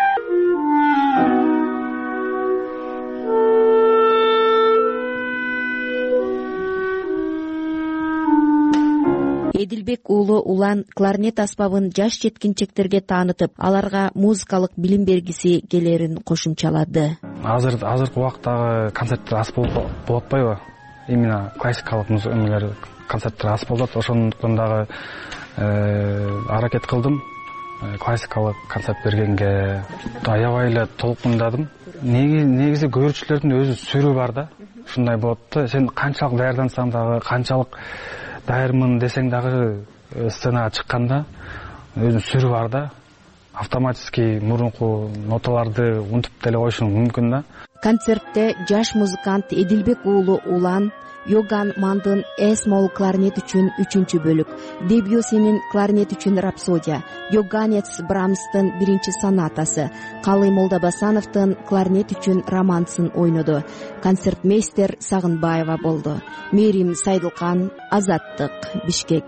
Эдилбек уулу Улан кларнет аспабын жаш жеткинчектерге таанытып, аларга музыкалык билим бергиси келерин кошумчалады. Азыр азыркы убактагы концерттер аз болуп атпайбы? Именно классикалык музыкалар концерттер аз болот. Ошондуктан дагы аракет кылдым классикалык концерт бергенге. Аябай эле толкундадым. Негизи көрүүчүлөрдүн өзү сүрү бар да. Ушундай болот да. Сен канчалык даярдансаң дагы, канчалык дайырмын десең дагы сценага чыкканда өзүнүн сүрү бар да. Автоматически мурунку ноталарды унутуп деле коюшуң мүмкүн да. Концертте жаш музыкант Эдилбек уулу Улан Йоган Мандын эс-мол кларнет үчүн үчүнчү бөлүк, Дебюссинин кларнет үчүн Рапсодия, Йоганнес Брамстын биринчи сонатасы, Калый Молдобасановдун кларнет үчүн романсын ойноду. Концертмейстер Сагынбаева болду. Мерим Сайдылкан, Азаттык, Бишкек.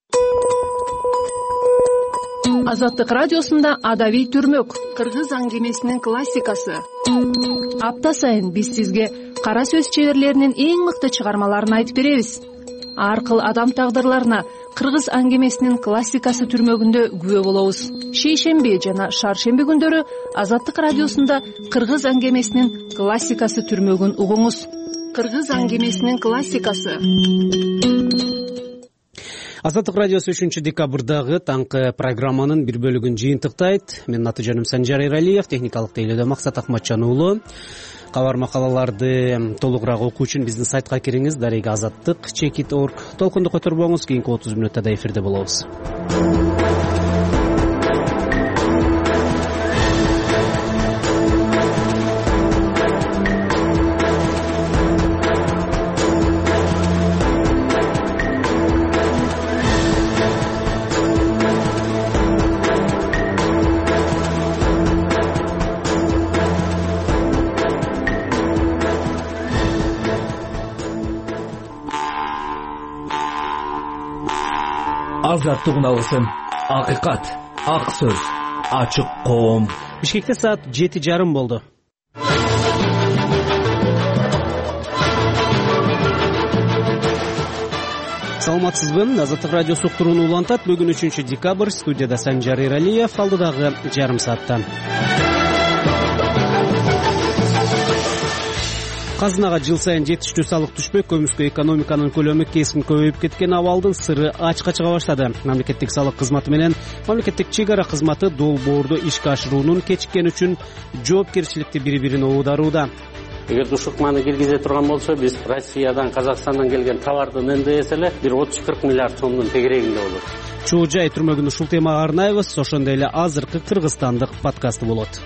Азаттык радиосунда Адабий түрмөк, кыргыз аңгемесинин классикасы. Апта сайын биз сизге кара сөз чеберлеринин эң мыкты чыгармаларын айтып беребиз. Аркыл адам тагдырларына кыргыз аңгемесинин классикасы түрмөгүндө күбө болобуз. Шейшемби жана шаршемби күндөрү Азаттык радиосунда кыргыз аңгемесинин классикасы түрмөгүн угуңуз. Кыргыз аңгемесинин классикасы. Азаттык радиосу үчүнчү декабрдагы таңкы программанын бир бөлүгүн жыйынтыктайт. Менин аты жөнүм Санжар Эралиев, техникалык тейлөөдө Максат Акматжан уулу. Кабар макалаларды толугураак окуу үчүн биздин сайтка кириңиз, дареги азаттык чекит точка орг. Толкунду которбоңуз, кийинки отуз мүнөттө да эфирде болобуз. азаттыгын алсын. Акыйкат, ак сөз, ачык коом. Бишкекте саат жети жарым болду. Саламатсызбы? Азаттык радиосу уктурууну улантат. Бүгүн үчүнчү декабрь, студияда Санжар Эралиев, алдыдагы жарым саатта. Казынага жыл сайын жетиштүү салык түшпөй, көмүскө экономиканын көлөмү кесин көбөйүп кеткен абалдын сыры ачка чыга баштады. Мамлекеттик салык кызматы менен мамлекеттик чек ара кызматы долбоорду ишке ашыруунун кечиккени үчүн жоопкерчиликти бири-бирин оодарууда. Эгер ушыкманы киргизе турган болсо, биз Россиядан, Казакстандан келген товардын эн дэ эс эле бир отуз кырк миллиард сомдун тегерегинде болот. Чоо жай түрмөгүн ушул темага арнайбыз. Ошондой эле азыркы кыргызстандык подкасты болот.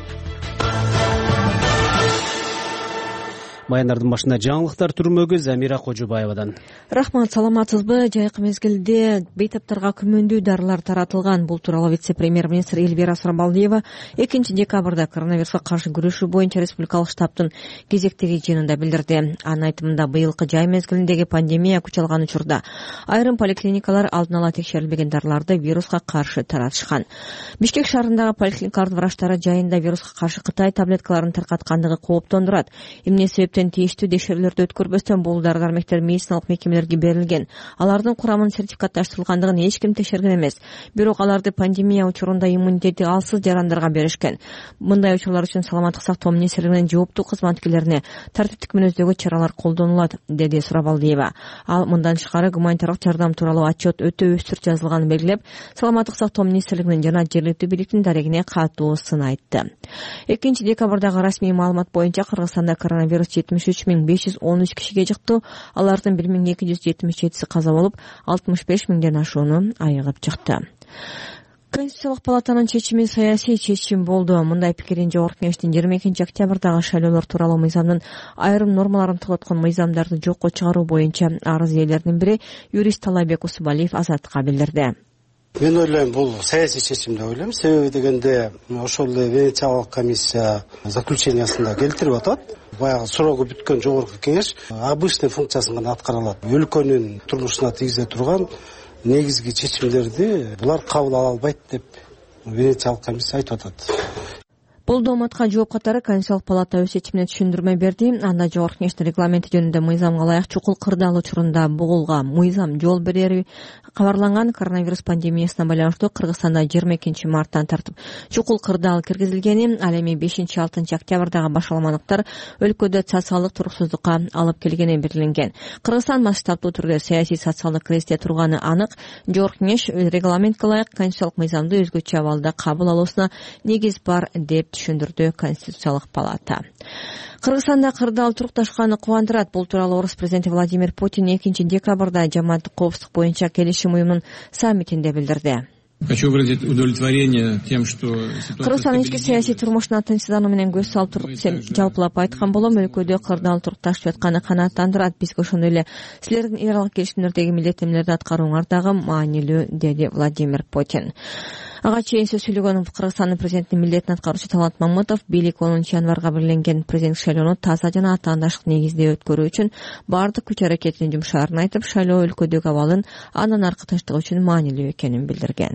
Баяндардын башында жаңылыктар түрмөгү Замира Кожубаевадан. Рахмат, саламатсызбы? Жайкы мезгилде бейтаптарга күмөндүү дарылар таратылган. Бул тууралуу вице-премьер-министр Эльвира Сарбалдиева экинчи декабрда коронавируска каршы күрөшүү боюнча республикалык штабтын кезектеги жыйынында билдирди. Анын айтымында быйылкы жай мезгилиндеги пандемия күч алган учурда айрым поликлиникалар алдын ала текшерилбеген дарыларды вируска каршы таратышкан. Бишкек шаарындагы поликлиникалардын врачтары жайында вируска каршы Кытай таблеткаларын таркаткандыгы кооптондурат. Эмне себептен тийиштүү текшерүүлөрдү өткөрбөстөн бул дары-дармектер медициналык мекемелерге берилген. Алардын курамынын сертификатташтырылгандыгын эч ким текшерген эмес. Бирок аларды пандемия учурунда иммунитети алсыз жарандарга беришкен. Мындай учурлар үчүн саламаттык сактоо министрлигинин жооптуу кызматкерлерине тартиптик мүнөздөгү чаралар колдонулат, деди Сурабалдиева. Ал мындан тышкары гуманитардык жардам тууралуу отчет өтө өстүр жазылганын белгилеп, саламаттык сактоо министрлигинин жана жергиликтүү бийликтин дарегине катуу сын айтты. экинчи декабрдагы расмий маалымат боюнча Кыргызстанда коронавирус жетимиш үч миң беш жүз он үч кишиге жыкту. Алардын бир миң эки жүз жетимиш жетиси каза болуп, алтымыш беш миңден ашууну айыгып чыкты. Конституциялык палатанын чечими саясий чечим болду. Мындай пикирин Жогорку Кеңештин жыйырма экинчи октябрдагы шайлоолор тууралуу мыйзамдын айрым нормаларын токтоткон мыйзамдарды жокко чыгаруу боюнча арыз ээлеринин бири юрист Талайбек Усубалиев Азаттыкка билдирди. Мен ойлойм, бул саясий чечим деп ойлойм. Себеби дегенде ошол эле Венециялык комиссия заключениясында келтирип атат. Баягы суроогу бүткөн Жогорку Кеңеш обычный функциясын гана аткара алат. Өлкөнүн турмушуна тийгизе турган негизги чечимдерди булар кабыл ала албайт деп Венециялык комиссия айтып атат. Бул дооматка жооп катары Конституциялык палата өз чечимине түшүндүрмө берди. Анда Жогорку Кеңештин регламенти жөнүндө мыйзамга ылайык чукул кырдаал учурунда бугулга мыйзам жол берери кабарланган. Коронавирус пандемиясына байланыштуу Кыргызстанда жыйырма экинчи марттан тартып чукул кырдаал киргизилгени, ал эми бешинчи алтынчы октябрдагы башаламалыктар өлкөдө социалдык туруксуздукка алып келгени белгиленген. Кыргызстан масштабдуу түрдө саясий социалдык кризисте турганы анык. Жогорку Кеңеш регламентке ылайык конституциялык мыйзамды өзгөчө абалда кабыл алуусуна негиз бар деп түшүндүрдү Конституциялык палата. Кыргызстанда кырдаал турукташканы кубандырат. Бул тууралуу Орус президенти Владимир Путин экинчи декабрда жамааттык коопсуздук боюнча келишим уюмунун саммитинде билдирди. Хочу выразить удовлетворение тем, что Кыргызстандын ички саясий турмушуна тынчсыздануу менен көз салып туруп десем жалпылап айткан болом. Өлкөдө кырдаал турукташып жатканы канааттандырат. Бизге ошондой эле силердин эл аралык келишимдердеги милдеттенмелерди аткарууңар дагы маанилүү, деди Владимир Путин. Ага чейин сөз сүйлөгөн Кыргызстандын президентинин милдетин аткаруучу Талант Мамытов бийлик онунчу январга белгиленген президенттик шайлоону таза жана атаандаштык негизде өткөрүү үчүн баардык күч аракетин жумшаарын айтып, шайлоо өлкөдөгү абалын андан аркы тынчтык үчүн маанилүү экенин билдирген.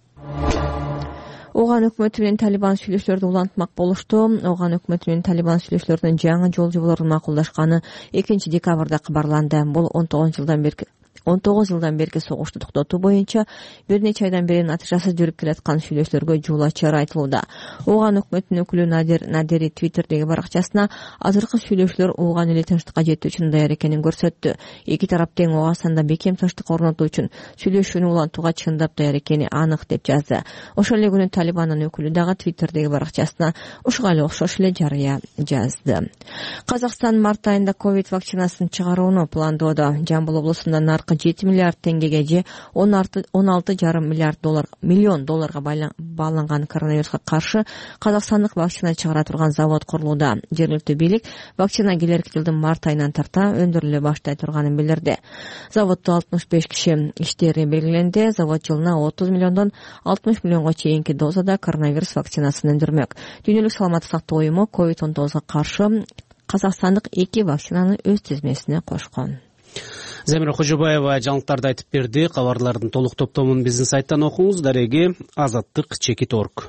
Ооган өкмөтү менен Талибан сүйлөшүүлөрдү улантмак болушту. Ооган өкмөтү менен Талибан сүйлөшүүлөрүнүн жаңы жол жоболорун макулдашканы экинчи декабрда кабарланды. Бул он тогуз жылдан бери он тогуз жылдан берки согушту токтотуу боюнча бир нече айдан бери натыйжасыз жүрүп келаткан сүйлөшүүлөргө жол ачары айтылууда. Ооган өкмөтүнүн өкүлү Надир Надери Твиттердеги баракчасына азыркы сүйлөшүүлөр ооган эли тынчтыкка жетүү үчүн даяр экенин көрсөттү. Эки тарап тең Ооганстанда бекем тынчтык орнотуу үчүн сүйлөшүүнү улантууга чындап даяр экени анык деп жазды. Ошол эле күнү Талибандын өкүлү дагы Твиттердеги баракчасына ушуга эле окшош эле жарыя жазды. Казакстан март айында ковид вакцинасын чыгарууну пландоодо. Жамбыл облусунда наркы жети миллиард теңгеге же он алты жарым миллиард доллар миллион долларга бааланган коронавируска каршы казакстандык вакцина чыгара турган завод курулууда. Жергиликтүү бийлик вакцина келерки жылдын март айынан тарта өндүрүлө баштай турганын билдирди. Заводдо алтымыш беш киши иштери белгиленди. Завод жылына отуз миллиондон алтымыш миллионго чейинки дозада коронавирус вакцинасын өндүрмөк. Дүйнөлүк саламаттык сактоо уюму ковид он тогузга каршы казакстандык эки вакцинаны өз тизмесине кошкон. Замира Кожобаева жаңылыктарды айтып берди. Кабарлардын толук топтомун биздин сайттан окуңуз. Дареги азаттык чекит орг.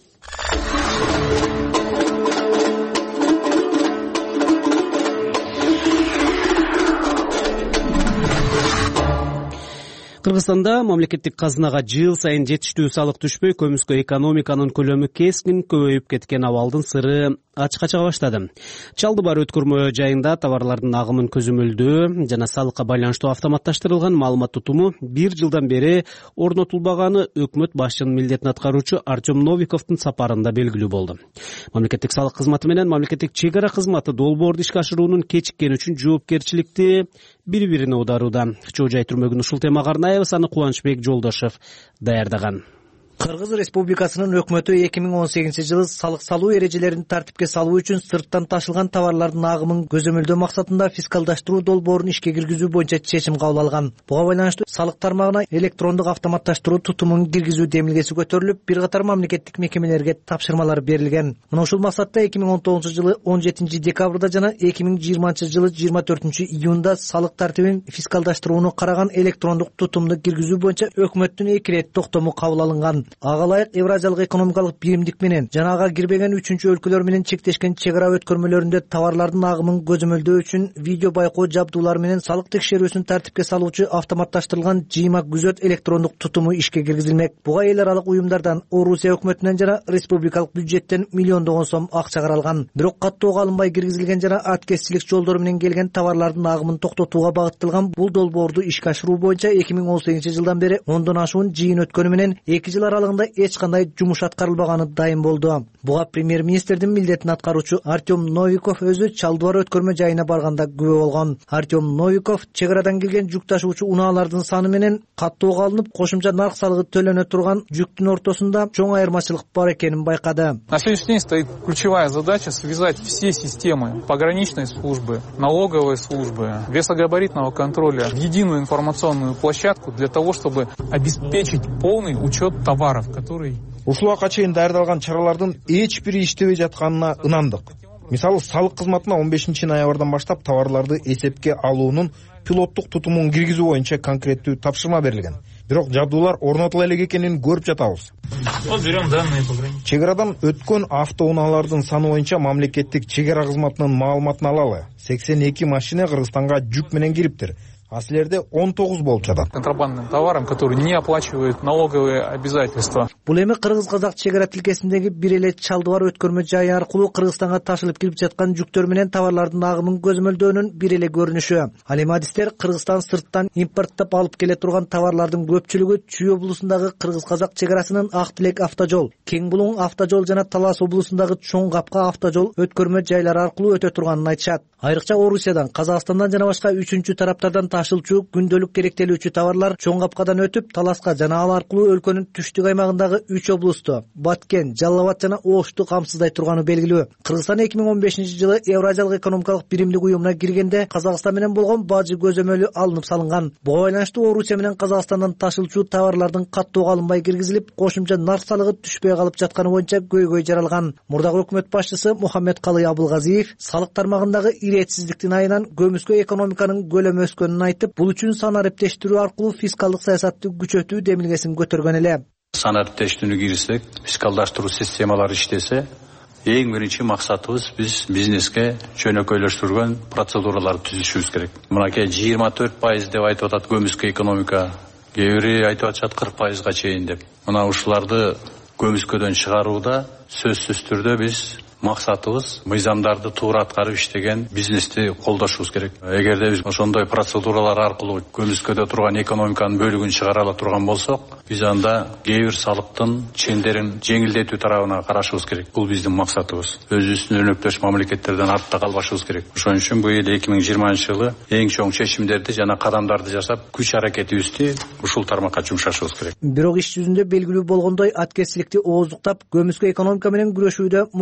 Кыргызстанда мамлекеттик казынага жыл сайын жетиштүү салык түшпөй, көмүскө экономиканын көлөмү кескин көбөйүп кеткен абалдын сыры ачыкка чыга баштады. Чалды бар өткөрмө жайында товарлардын агымын көзөмөлдөө жана салыкка байланыштуу автоматташтырылган маалымат тутуму бир жылдан бери орнотулбаганы өкмөт башчынын милдетин аткаруучу Артем Новиковдун сапарында белгилүү болду. Мамлекеттик салык кызматы менен мамлекеттик чек ара кызматы долбоорду ишке ашыруунун кечиккени үчүн жоопкерчиликти бири-бирине ударууда. Чоо жай түрмөгүн ушул темага арнайбыз, аны Кубанычбек Жолдошев даярдаган. Кыргыз Республикасынын өкмөтү эки миң он сегизинчи жылы салык салуу эрежелерин тартипке салуу үчүн сырттан ташылган товарлардын агымын көзөмөлдөө максатында фискалдаштыруу долбоорун ишке киргизүү боюнча чечим кабыл алган. Буга байланыштуу салык тармагына электрондук автоматташтыруу тутумун киргизүү демилгеси көтөрүлүп, бир катар мамлекеттик мекемелерге тапшырмалар берилген. Мына ушул максатта эки миң он тогузунчу жылы он жетинчи декабрда жана эки миң жыйырманчы жылы жыйырма төртүнчү июнда салык тартибин фискалдаштырууну караган электрондук тутумду киргизүү боюнча өкмөттүн эки ирет токтому кабыл алынган. Ага ылайык Евразиялык экономикалык биримдик менен жана ага кирбеген үчүнчү өлкөлөр менен чектешкен чек ара өткөрмөлөрүндө товарлардын агымын көзөмөлдөө үчүн видео байкоо жабдуулары менен салык текшерүүсүн тартипке салуучу автоматташтырылган жыйма күзөт электрондук тутуму ишке киргизилмек. Буга эл аралык уюмдардан, Орусия өкмөтүнөн жана республикалык бюджеттен миллиондогон сом акча каралган. Бирок каттоого алынбай киргизилген жана аткезчилик жолдору менен келген товарлардын агымын токтотууга багытталган бул долбоорду ишке ашыруу боюнча эки миң он сегизинчи жылдан бери ондон ашуун жыйын өткөнү менен эки жыл аралыгында эч кандай жумуш аткарылбаганы дайым болду. Буга премьер-министрдин милдетин аткаруучу Артем Новиков өзү Чалдыбар өткөрмө жайына барганда күбө болгон. Артем Новиков чек арадан келген жүк ташуучу унаалардын саны менен каттоого алынып, кошумча нарк салыгы төлөнө турган жүктүн ортосунда чоң айырмачылык бар экенин байкады. На сегодняшний день стоит ключевая задача связать все системы пограничной службы, налоговой службы, весогабаритного контроля в единую информационную площадку для того, чтобы обеспечить полный учет товаров, который... Ушул убакка чейин даярдалган чаралардын эч бири иштебей жатканына ынандык. Мисалы, салык кызматына он бешинчи ноябрдан баштап товарларды эсепке алуунун пилоттук тутумун киргизүү боюнча конкреттүү тапшырма берилген. Бирок жабдуулар орнотула элек экенин көрүп жатабыз. Вот берем данные пограничные. Чек арадан өткөн автоунаалардын саны боюнча мамлекеттик чек ара кызматынын маалыматын алалы. сексен эки машина Кыргызстанга жүк менен кириптир. А силерде он тогуз болуп жатат. Контрабандным товаром, который не оплачивает налоговые обязательства. Бул эми кыргыз-казак чек ара тилкесиндеги бир эле Чалдыбар өткөрмө жайы аркылуу Кыргызстанга ташылып кирип жаткан жүктөр менен товарлардын агымын көзөмөлдөөнүн бир эле көрүнүшү. Ал эми адистер Кыргызстан сырттан импорттоп алып келе турган товарлардын көпчүлүгү Чүй облусундагы кыргыз-казак чек арасынын Ак Тилек автожол, Кең Булуң автожол жана Талас облусундагы Чоң Капка автожол өткөрмө жайлары аркылуу өтө турганын айтышат. Айрыкча Орусиядан, Казакстандан жана башка үчүнчү тараптардан ташылчу күндөлүк керектелүүчү товарлар Чоң Капкадан өтүп Таласка жана ал аркылуу өлкөнүн түштүк аймагындагы үч облусту Баткен, Жалал Абад жана Ошту камсыздай турганы белгилүү. Кыргызстан эки миң он бешинчи жылы Евразиялык экономикалык биримдик уюмуна киргенде Казакстан менен болгон бажы көзөмөлү алынып салынган. Буга байланыштуу Орусия менен Казакстандан ташылчу товарлардын каттоого алынбай киргизилип, кошумча нарк салыгы түшпөй калып жатканы боюнча көйгөй жаралган. Мурдагы өкмөт башчысы Мухаммед Калый Абылгазиев салык тармагындагы иретсиздиктин айынан көмүскө экономиканын көлөмү өскөнүн айтып, бул үчүн сан арептештирүү аркылуу фискалдык саясатты күчөтүү демилгесин көтөргөн эле. Сан арептештүүнү кирсек, фискалдаштыруу системалары иштесе, эң биринчи максатыбыз биз бизнеске жөнөкөйлөштүргөн процедураларды түзүшүбүз керек. Мынакей жыйырма төрт пайыз деп айтып атат көмүскө экономика, кээ бири айтып атышат кырк пайызга чейин деп. Мына ушуларды көмүскөдөн чыгарууда сөзсүз түрдө биз максатыбыз мыйзамдарды туура аткарып иштеген бизнести колдошубуз керек. Эгерде биз ошондой процедуралар аркылуу көмүскөдө турган экономиканын бөлүгүн чыгара ала турган болсок, биз анда кээ бир салыктын чендерин жеңилдетүү тарабына карашыбыз керек. Бул биздин максатыбыз. Өзүбүздүн өнөктөш мамлекеттерден артта калбашыбыз керек. Ошон үчүн бул эл эки миң жыйырманчы жылы эң чоң чечимдерди жана кадамдарды жасап, күч аракетибизди ушул тармакка жумшашыбыз керек. Бирок иш жүзүндө белгилүү болгондой, аткезчиликти ооздуктап, көмүскө экономика менен күрөшүүдө мурдагы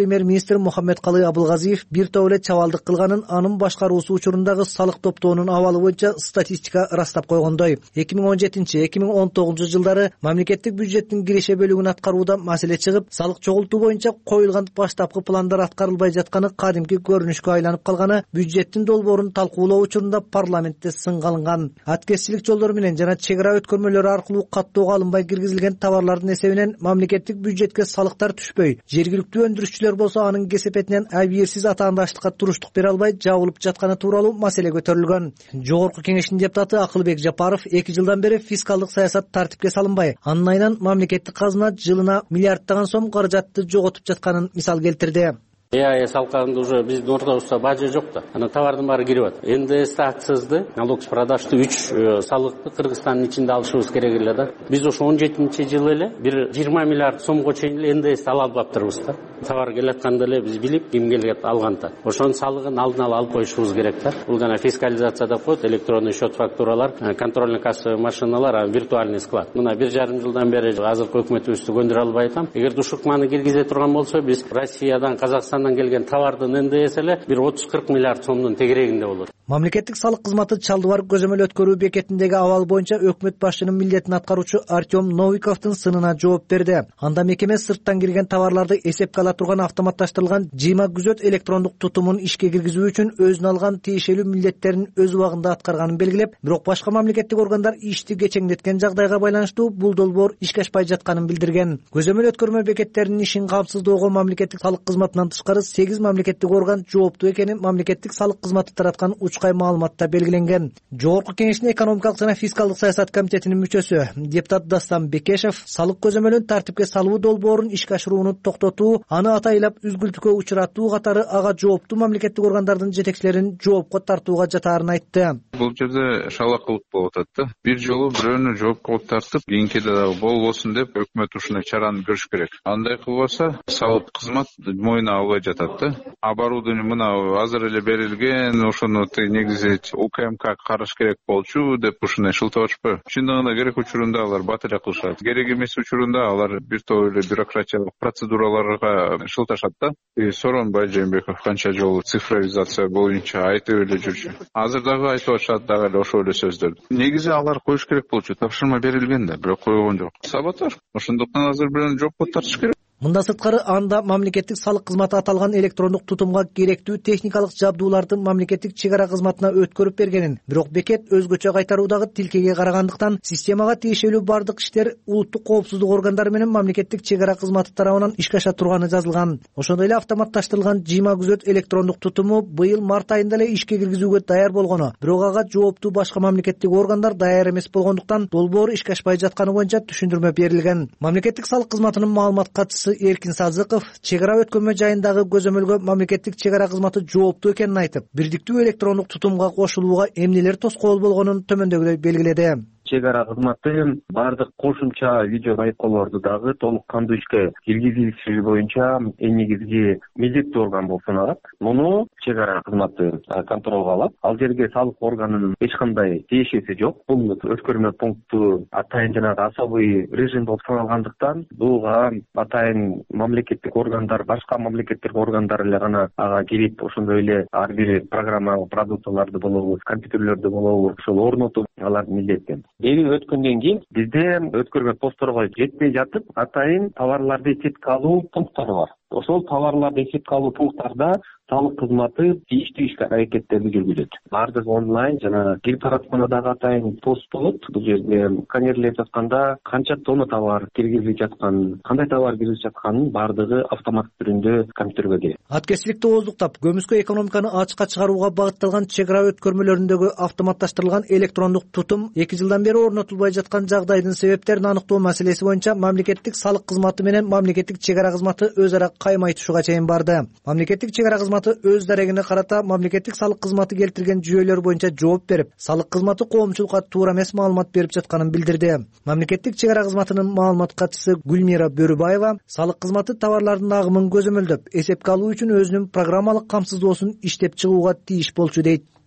премьер-министр Мухаммедкалый Абылгазиев бир топ эле чабалдык кылганын анын башкаруусу учурундагы салык топтоонун абалы боюнча статистика ырастап койгондой. эки миң он жетинчи эки миң он тогузунчу жылдары мамлекеттик бюджеттин киреше бөлүгүн аткарууда маселе чыгып, салык чогултуу боюнча коюлган баштапкы пландар аткарылбай жатканы кадимки көрүнүшкө айланып калганы бюджеттин долбоорун талкуулоо учурунда парламентте сынга алынган. Аткезчилик жолдору менен жана чек ара өткөрмөлөрү аркылуу каттоого алынбай киргизилген товарлардын эсебинен мамлекеттик бюджетке салыктар түшпөй, жергиликтүү өндүрүшчүлөр болсо анын кесепетинен абийирсиз атаандаштыкка туруштук бере албай жабылып жатканы тууралуу маселе көтөрүлгөн. Жогорку кеңештин депутаты Акылбек Жапаров эки жылдан бери фискалдык саясат тартипке салынбай, анын айынан мамлекеттик казына жылына миллиарддаган сом каражатты жоготуп жатканын мисал келтирди. ЭАЭС алкагында уже биздин ордобузда бажы жок да. Анан товардын баары кирип атат. эн дэ эсти, акцизди, налог с продажды үч салыкты Кыргызстандын ичинде алышыбыз керек эле да. Биз ошо он жетинчи жылы эле бир жыйырма миллиард сомго чейин эле эн дэ эсти ала албаптырбыз да. Товар келатканда эле биз билип, ким келет алганда. Ошонун салыгын алдын ала алып коюшубуз керек да. Бул гана фискализация деп коет, электронный счет фактуралар, контрольный кассовый машиналар, виртуальный склад. Мына бир жарым жылдан бери азыркы өкмөтүбүздү көндүрө албай атам. Эгер ушукманы киргизе турган болсо, биз Россиядан, Казакстандан келген товардын эн дэ эси эле бир отуз кырк миллиард сомдун тегерегинде болот. Мамлекеттик салык кызматы Чалдыбар көзөмөл өткөрүү бекетиндеги абал боюнча өкмөт башчынын милдетин аткаруучу Артем Новиковдун сынына жооп берди. Анда мекеме сырттан кирген товарларды эсепке ала турган автоматташтырылган жыйма күзөт электрондук тутумун ишке киргизүү үчүн өзүнө алган тиешелүү милдеттерин өз убагында аткарганын белгилеп, бирок башка мамлекеттик органдар ишти кечеңдеткен жагдайга байланыштуу бул долбоор ишке ашпай жатканын билдирген. Көзөмөл өткөрмө бекеттеринин ишин камсыздоого мамлекеттик салык кызматынан тышкары сегиз мамлекеттик орган жооптуу экени мамлекеттик салык кызматы тараткан учкай маалыматта белгиленген. Жогорку кеңештин экономикалык жана фискалдык саясат комитетинин мүчөсү депутат Дастан Бекешев салык көзөмөлүн тартипке салуу долбоорун ишке ашырууну токтотуу, аны атайлап үзгүлтүккө учуратуу катары ага жооптуу мамлекеттик органдардын жетекчилерин жоопко тартууга жатаарын айтты. Бул жерде шалакылык болуп атат да. Бир жолу бирөөнү жоопко тартып, кийинкиде дагы болбосун деп өкмөт ушундай чараны көрүш керек. Андай кылбаса, салык кызмат мойнуна албай жатат да. Оборудование мына азыр эле берилген, ошону негизи у ка эм ка караш керек болчу деп ушундай шылтап атышпайбы? Чындыгында керек учурунда алар бат эле кылышат. Керек эмес учурунда алар бир топ эле бюрократиялык процедураларга шылташат да. Сооронбай Жээнбеков канча жолу цифровизация боюнча айтып эле жүрчү. Азыр дагы айтып атышат дагы эле ошол эле сөздөрдү. Негизи алар коюш керек болчу, тапшырма берилген да, бирок койгон жок. Саботаж. Ошондуктан азыр бирөөнү жоопко тартыш керек. Мында сырткары анда мамлекеттик салык кызматы аталган электрондук тутумга керектүү техникалык жабдууларды мамлекеттик чек ара кызматына өткөрүп бергенин, бирок бекет өзгөчө кайтаруудагы тилкеге карагандыктан системага тиешелүү бардык иштер улуттук коопсуздук органдары менен мамлекеттик чек ара кызматы тарабынан ишке аша турганы жазылган. Ошондой эле автоматташтырылган жыйма күзөт электрондук тутуму быйыл март айында эле ишке киргизүүгө даяр болгону, бирок ага жооптуу башка мамлекеттик органдар даяр эмес болгондуктан долбоор ишке ашпай жатканы боюнча түшүндүрмө берилген. Мамлекеттик салык кызматынын маалымат катчысы Эркин Сазыков чек ара өткөрмө жайындагы көзөмөлгө мамлекеттик чек ара кызматы жооптуу экенин айтып, бирдиктүү электрондук тутумга кошулууга эмнелер тоскоол болгонун төмөндөгүдөй белгиледи. Чек ара кызматы бардык кошумча видео байкоолорду дагы толук кандуу ишке киргизилиши боюнча эң негизги милдеттүү орган болуп саналат. Муну чек ара кызматы контролго алат. Ал жерге салык органынын эч кандай тиешеси жок. Бул өткөрмө пункту атайын жанагы особый режим болуп саналгандыктан буга атайын мамлекеттик органдар, башка мамлекеттик органдар эле гана ага кирип, ошондой эле ар бир программалык продуктыларды болобу, компьютерлерди болобу, ошол орнотуп алардын милдети. Эми өткөндөн кийин бизде өткөрмө постторго жетпей жатып, атайын товарларды эсепке алуу пункттары бар. Ошол товарларды эсепке алуу пункттарда салык кызматы тийиштүү иш аракеттерди жүргүзөт. Бардык онлайн жана бир тараптан дагы атайын пост болот. Бул жерде сканерлеп жатканда канча тонна товар киргизилип жатканын, кандай товар киргизилип жатканын бардыгы автомат түрүндө компьютерге кирет. Аткезчиликти ооздуктап, көмүскө экономиканы ачыкка чыгарууга багытталган чек ара өткөрмөлөрүндөгү автоматташтырылган электрондук тутум эки жылдан бери орнотулбай жаткан жагдайдын себептерин аныктоо маселеси боюнча мамлекеттик салык кызматы менен мамлекеттик чек ара кызматы өз ара кайма айтышууга чейин барды. Мамлекеттик чек ара кызматы өз дарегине карата мамлекеттик салык кызматы келтирген жүйөлөр боюнча жооп берип, салык кызматы коомчулукка туура эмес маалымат берип жатканын билдирди. Мамлекеттик чек ара кызматынын маалымат катчысы Гүлмира Бөрүбаева салык кызматы товарлардын агымын көзөмөлдөп, эсепке алуу үчүн өзүнүн программалык камсыздоосун иштеп чыгууга тийиш болчу дейт.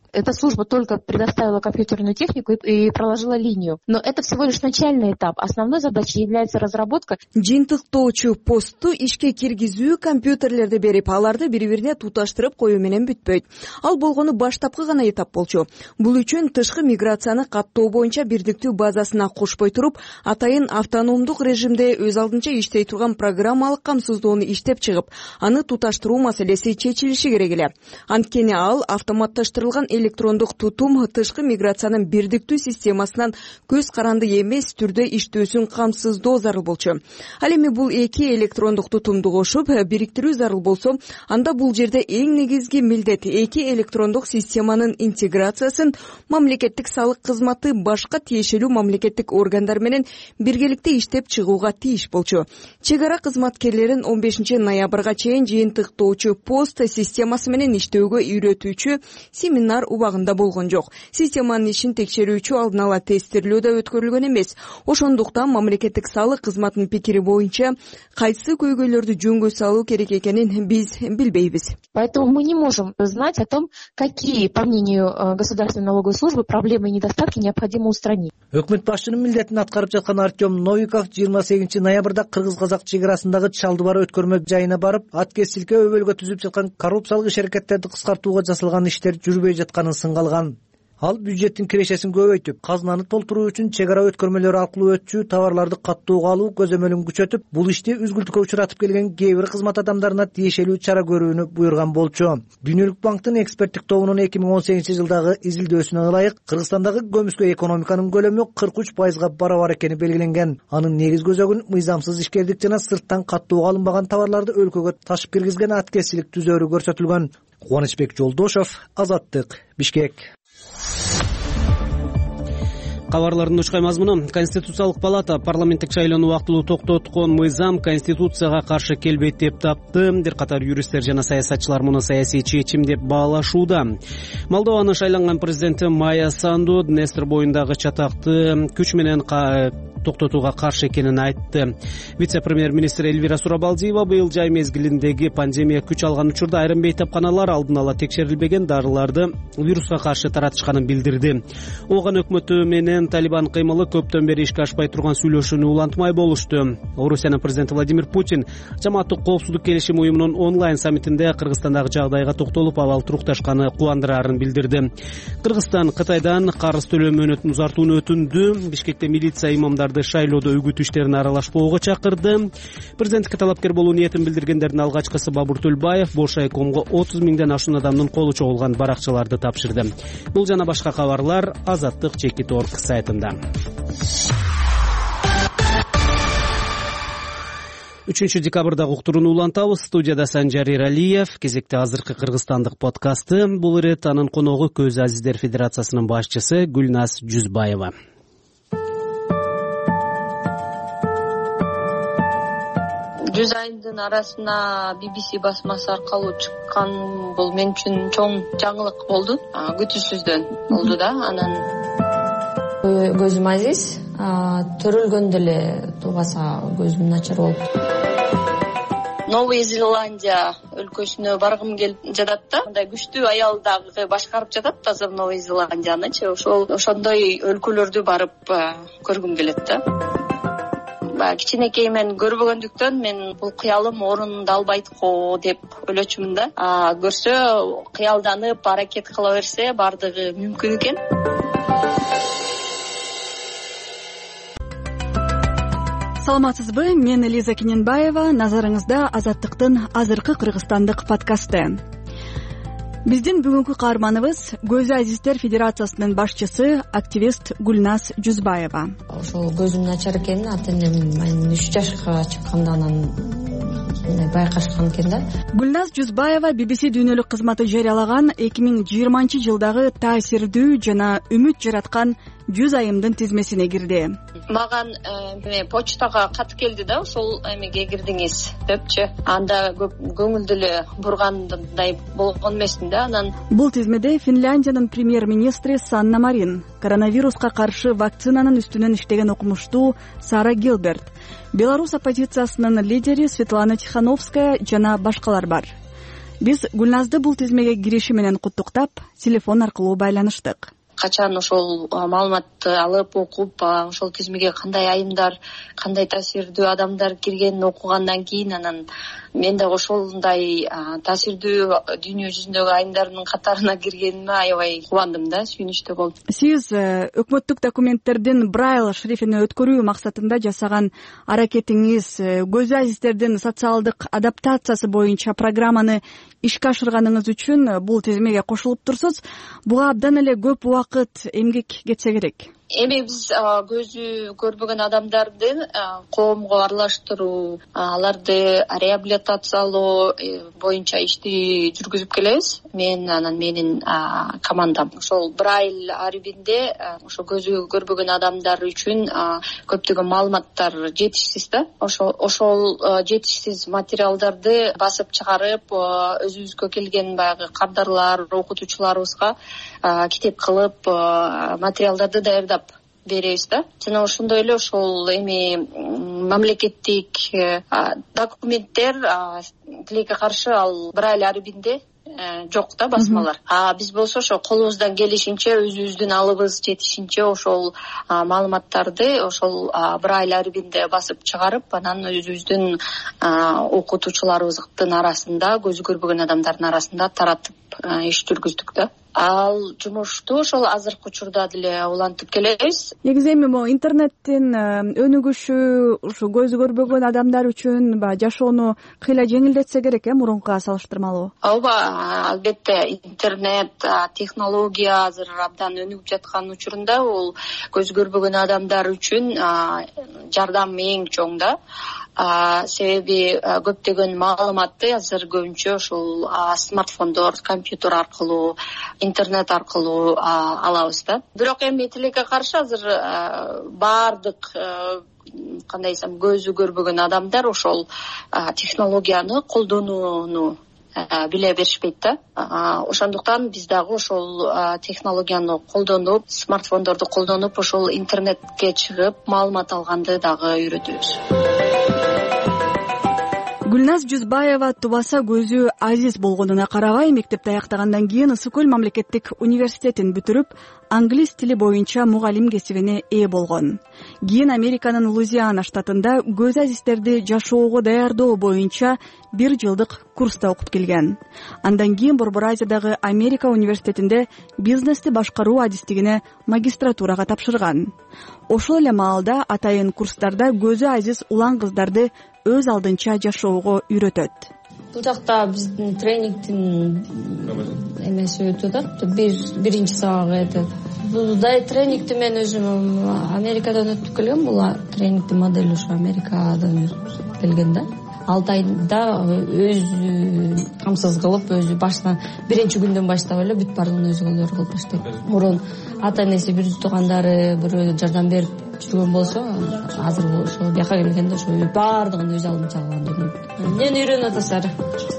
Эта служба только предоставила компьютерную технику и проложила линию. Но это всего лишь начальный этап. Основной задачей является разработка. Жыйынтыктоочу постту ишке киргизүү, компьютерлерди берип, аларды бири-бирине туташтырып коюу менен бүтпөйт. Ал болгону баштапкы гана этап болчу. Бул үчүн тышкы миграцияны каттоо боюнча бирдиктүү базасына кошпой туруп, атайын автономдук режимде өз алдынча иштей турган программалык камсыздоону иштеп чыгып, аны туташтыруу маселеси чечилиши керек эле. Анткени ал автоматташтырылган электрондук тутум тышкы миграциянын бирдиктүү системасынан көз каранды эмес түрдө иштөөсүн камсыздоо зарыл болчу. Ал эми бул эки электрондук тутумду кошуп бириктирүү зарыл болсо, анда бул жерде эң негизги милдет эки электрондук системанын интеграциясын мамлекеттик салык кызматы башка тиешелүү мамлекеттик органдар менен биргеликте иштеп чыгууга тийиш болчу. Чек ара кызматкерлерин он бешинчи ноябрга чейин жыйынтыктоочу пост системасы менен иштөөгө үйрөтүүчү семинар убагында болгон жок. Системанын ишин текшерүүчү алдын ала тестирлөө да өткөрүлгөн эмес. Ошондуктан мамлекеттик салык кызматынын пикири боюнча кайсы көйгөйлөрдү жөнгө салуу керек экенин биз билбейбиз. Поэтому мы не можем знать о том, какие, по мнению Государственной налоговой службы, проблемы и недостатки необходимо устранить. Өкмөт башчынын милдетин аткарып жаткан Артем Новиков жыйырма сегизинчи ноябрда кыргыз-казак чек арасындагы Чалдыбар өткөрмө жайына барып, аткезчиликке өбөлгө түзүп жаткан коррупциялык иш-аракеттерди кыскартууга жасалган иштер жүрбөй жатканын сынга алган. Ал бюджеттин кирешесин көбөйтүп, казынаны толтуруу үчүн чек ара өткөрмөлөрү аркылуу өтчү товарларды каттоого алуу көзөмөлүн күчөтүп, бул ишти үзгүлтүккө учуратып келген кээ бир кызмат адамдарына тиешелүү чара көрүүнү буйруган болчу. Дүйнөлүк банктын эксперттик тобунун эки миң он сегизинчи жылдагы изилдөөсүнө ылайык, Кыргызстандагы көмүскө экономиканын көлөмү кырк үч пайызга барабар экени белгиленген. Анын негизги өзөгүн мыйзамсыз ишкердик жана сырттан каттоого алынбаган товарларды өлкөгө ташып киргизген аткезчилик түзөрү көрсөтүлгөн. Кубанычбек Жолдошов, Азаттык, Бишкек. Кабарлардын учкай мазмуну: Конституциялык палата парламенттик шайлоону убактылуу токтоткон мыйзам Конституцияга каршы келбейт деп тапты. Бир катар юристтер жана саясатчылар муну саясий чечим деп баалашууда. Молдованын шайланган президенти Майя Санду Днестр боюндагы чатакты күч менен токтотууга каршы экенин айтты. Вице-премьер-министр Эльвира Сурабалдиева быйыл жай мезгилиндеги пандемия күч алган учурда айрым бейтапканалар алдын ала текшерилбеген дарыларды вируска каршы таратышканын билдирди. Оған өкмөтү менен Талибан кыймылы көптөн бери ишке ашпай турган сүйлөшүүнү улантмай болушту. Орусиянын президенти Владимир Путин жамааттык коопсуздук келишим уюмунун онлайн саммитинде Кыргызстандагы жагдайга токтолуп, абал турукташканы кубандырарын билдирди. Кыргызстан Кытайдан карыз төлөө мөөнөтүн узартууну өтүндү. Бишкекте милиция имамдарды шайлоодо үгүт иштерине аралашпоого чакырды. Президенттикке талапкер болуу ниетин билдиргендердин алгачкысы Бабур Төлбаев Бошайкомго отуз миңден ашуун адамдын колу чогулган баракчаларды тапшырды. Бул жана башка кабарлар Азаттык чекит орг сайтында. үчүнчү декабрдагы уктурууну улантабыз. Студияда Санжар Иралиев. Кезекте азыркы кыргызстандык подкасты. Бул ирет анын коногу Көз Азиздер Федерациясынын башчысы Гүлназ Жүзбаева. жүз айымдын арасына би би си басмасы аркылуу чыккан бул мен үчүн чоң жаңылык болду. Күтүүсүздөн болду да. Анан көзүм азиз, төрөлгөндө эле тубаса көзүм начар болуп. Новая Зеландия өлкөсүнө баргым келип жатат да. Мындай күчтүү аял дагы башкарып жатат азыр Новая Зеландиянычы. Ошол ошондой өлкөлөрдү барып көргүм келет да. Кичинекей мен көрбөгөндүктөн мен бул кыялым орундалбайт го деп ойлочумун да. Көрсө, кыялданып, аракет кыла берсе, бардыгы мүмкүн экен. Саламатсызбы? Мен Лиза Кененбаева. Назарыңызда Азаттыктын азыркы кыргызстандык подкасты. Биздин бүгүнкү каарманыбыз Көз Азиздер Федерациясынын башчысы, активист Гүлназ Жүзбаева. Ошол көзүм начар экенин ата-энем мен үч жашка чыкканда анан байкашкан экен да. Гүлназ Жүзбаева би би си дүйнөлүк кызматы жарыялаган эки миң жыйырманчы жылдагы таасирдүү жана үмүт жараткан жүз айымдын тизмесине кирди. Маган почтага кат келди да, ошол эмеге кирдиңиз депчи. Анда көп көңүлдү эле бургандай болгон эмесмин да. Анан бул тизмеде Финляндиянын премьер-министри Санна Марин, коронавируска каршы вакцинанын үстүнөн иштеген окумуштуу Сара Гилберт, Беларусь оппозициясынын лидери Светлана Тихановская жана башкалар бар. биз Гүлназды бул тизмеге кириши менен куттуктап телефон аркылуу байланыштык. Качан ошол маалыматты алып окуп, ошол тизмеге кандай айымдар, кандай таасирдүү адамдар киргенин окугандан кийин анан мен дагы ошондой таасирдүү дүйнө жүзүндөгү айымдардын катарына киргениме аябай кубандым да, сүйүнүчтүү болдум. Сиз өкмөттүк документтердин Braille шрифтине өткөрүү максатында жасаган аракетиңиз, көзү азиздердин социалдык адаптациясы боюнча программаны ишке ашырганыңыз үчүн бул тизмеге кошулуп турсуз. Буга абдан эле көп убакыт, эмгек кетсе керек. Эми биз көзү көрбөгөн адамдарды коомго аралаштыруу, аларды реабилитациялоо боюнча ишти жүргүзүп келебиз. Мен анан менин командам. Ошол Braille арибинде ошо көзү көрбөгөн адамдар үчүн көптөгөн маалыматтар жетишсиз да. Ошол ошол жетишсиз материалдарды басып чыгарып, өзүбүзгө келген баягы кардарлар, окутуучуларыбызга китеп кылып материалдарды даярдап беребиз да. Жана ошондой эле ошол эми мамлекеттик документтер тилекке каршы ал Braille арибинде жок да, басмалар. А биз болсо ошо колубуздан келишинче, өзүбүздүн алыбыз жетишинче ошол маалыматтарды ошол Braille арибинде басып чыгарып, анан өзүбүздүн окутуучуларыбыздын арасында, көзү көрбөгөн адамдардын арасында таратып иш жүргүздүк да. Ал жумушту ошол азыркы учурда деле улантып келебиз. Негизи эми могу интернеттин өнүгүшү ушу көзү көрбөгөн адамдар үчүн баягы жашоону кыйла жеңилдетсе керек, э, мурункуга салыштырмалуу. Ооба, албетте, интернет, технология азыр абдан өнүгүп жаткан учурунда бул көзү көрбөгөн адамдар үчүн жардам эң чоң да. Себеби көптөгөн маалыматты азыр көбүнчө ушул смартфондор, компьютер аркылуу, интернет аркылуу алабыз да. Бирок эми тилекке каршы азыр баардык кандай десем, көзү көрбөгөн адамдар ошол технологияны колдонууну биле беришпейт да. Ошондуктан биз дагы ошол технологияны колдонуп, смартфондорду колдонуп, ошол интернетке чыгып маалымат алганды дагы үйрөтөбүз. Гүлназ Жүзбаева тубаса көзү азиз болгонуна карабай, мектепти аяктагандан кийин Ысык көл мамлекеттик университетин бүтүрүп, англис тили боюнча мугалим кесибине ээ болгон. Кийин Американын Луизиана штатында көз азиздерди жашоого даярдоо боюнча бир жылдык курста окуп келген. Андан кийин Борбор Азиядагы Америка университетинде бизнести башкаруу адистигине магистратурага тапшырган. Ошол эле маалда атайын курстарда көзү азиз улан кыздарды өз алдынча жашоого үйрөтөт. Бул жакта биздин тренингдин эмеси өтүп атат. Бир биринчи сабагы өтөт. Бул дай тренингди мен өзүм Америкадан өтүп келгем. Бул тренингдин модели ушу Америкадан келген да. алты айда өзү камсыз кылып, өзү башынан биринчи күндөн баштап эле бүт баардыгын өзү кылып кылып баштайт. Мурун ата энеси, бир туугандары бирөө жардам берип жүргөн болсо, азыр ошо бияка келгенде ошо баардыгын өз алдынча алган. Эмнени үйрөнүп атасыздар?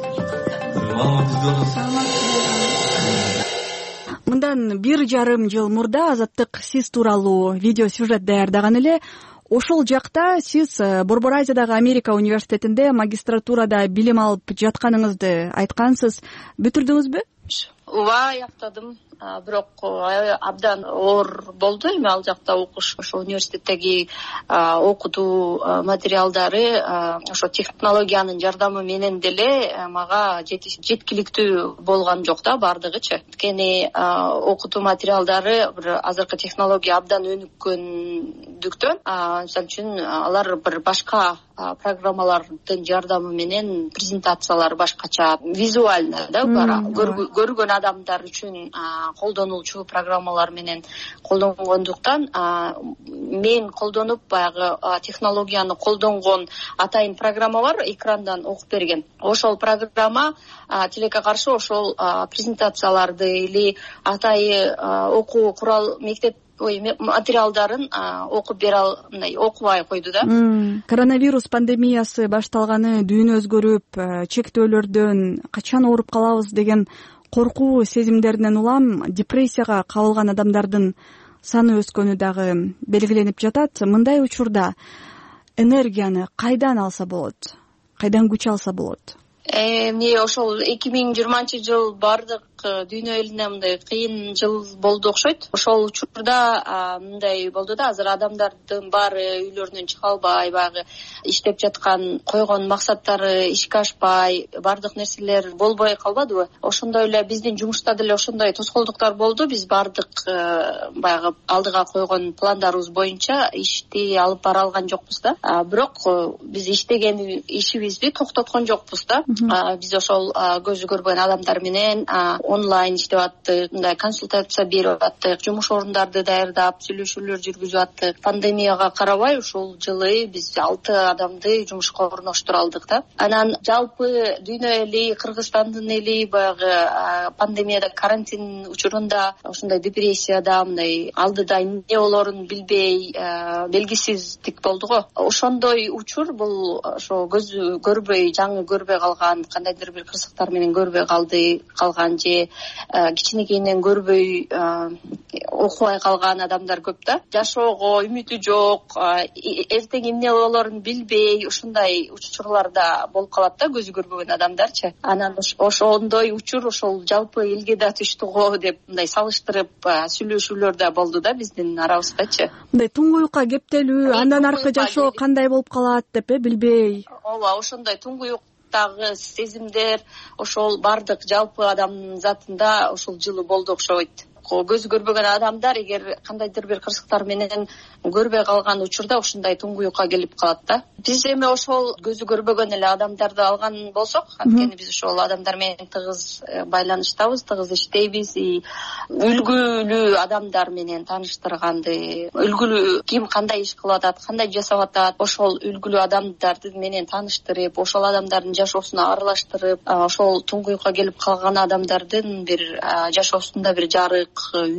Мындан бир жарым жыл мурда Азаттык сиз тууралуу видео сюжет даярдаган эле. Ошол жакта сиз Борбор Азиядагы Америка университетинде магистратурада билим алып жатканыңызды айткансыз. Бүтүрдүңүзбү? Ооба, аяктадым. Бирок абдан оор болду эми ал жакта окуш. Ошо университеттеги окутуу материалдары ошо технологиянын жардамы менен деле мага жеткиликтүү болгон жок да, баардыгычы. Анткени окутуу материалдары бир азыркы технология абдан өнүккөндүктөн, мисалы үчүн алар бир башка программалардын жардамы менен презентациялар башкача, визуально да, көргөн адамдар үчүн колдонулчу программалар менен колдонгондуктан мен колдонуп баягы технологияны колдонгон атайын программа бар, экрандан окуп берген. Ошол программа тилекке каршы ошол презентацияларды или атайы окуу курал мектеп материалдарын окуп бере албай, окубай койду да. Коронавирус пандемиясы башталганы, дүйнө өзгөрүп, чектөөлөрдөн качан ооруп калабыз деген коркуу сезимдеринен улам депрессияга кабылган адамдардын саны өскөнү дагы белгиленип жатат. Мындай учурда энергияны кайдан алса болот? Кайдан күч алса болот? эмне ошол эки миң жыйырманчы жыл баардык дүйнө элине мындай кыйын жыл болду окшойт. Ошол учурда мындай болду да, азыр адамдардын баары үйлөрүнөн чыга албай, баягы иштеп жаткан, койгон максаттары ишке ашпай, баардык нерселер болбой калбадыбы? Ошондой эле биздин жумушта деле ошондой тоскоолдуктар болду. Биз баардык баягы алдыга койгон пландарыбыз боюнча ишти алып бара алган жокпуз да. Бирок биз иштеген ишибизди токтоткон жокпуз да. Биз ошол көзү көрбөгөн адамдар менен онлайн иштеп аттык, мындай консультация берип аттык, жумуш орундарды даярдап, сүйлөшүүлөр жүргүзүп аттык. Пандемияга карабай ушул жылы биз алты адамды жумушка орноштура алдык да. Анан жалпы дүйнө эли, Кыргызстандын эли баягы пандемияда, карантин учурунда ушундай депрессияда, мындай алдыда эмне болорун билбей, белгисиздик болду го. Ошондой учур бул ошо көзү көрбөй, жаңы көрбөй калган, кандайдыр бир кырсыктар менен көрбөй калды калган же кичинекейинен көрбөй окубай калган адамдар көп да. Жашоого үмүтү жок, эртең эмне болорун билбей, ушундай учурларда болуп калат да көзү көрбөгөн адамдарчы. Анан ошондой учур ошол жалпы элге да түштү го деп мындай салыштырып сүйлөшүүлөр да болду да биздин арабыздачы. Мындай туңгуюкка кептелүү, андан аркы жашоо кандай болуп калат деп э билбей. Ооба, ошондой туңгуюк дагы сезимдер ошол бардык жалпы адамдын затында ошол жылы болду окшойт. Көзү көрбөгөн адамдар эгер кандайдыр бир кырсыктар менен көрбөй калган учурда ушундай туңгуюкка келип калат да. Биз эми ошол көзү көрбөгөн эле адамдарды алган болсок, анткени биз ошол адамдар менен тыгыз байланыштабыз, тыгыз иштейбиз, үлгүлүү адамдар менен тааныштырганды, үлгүлүү ким кандай иш кылып атат, кандай жасап атат, ошол үлгүлүү адамдарды менен тааныштырып, ошол адамдардын жашоосуна аралаштырып, ошол туңгуюкка келип калган адамдардын бир жашоосунда бир жарык,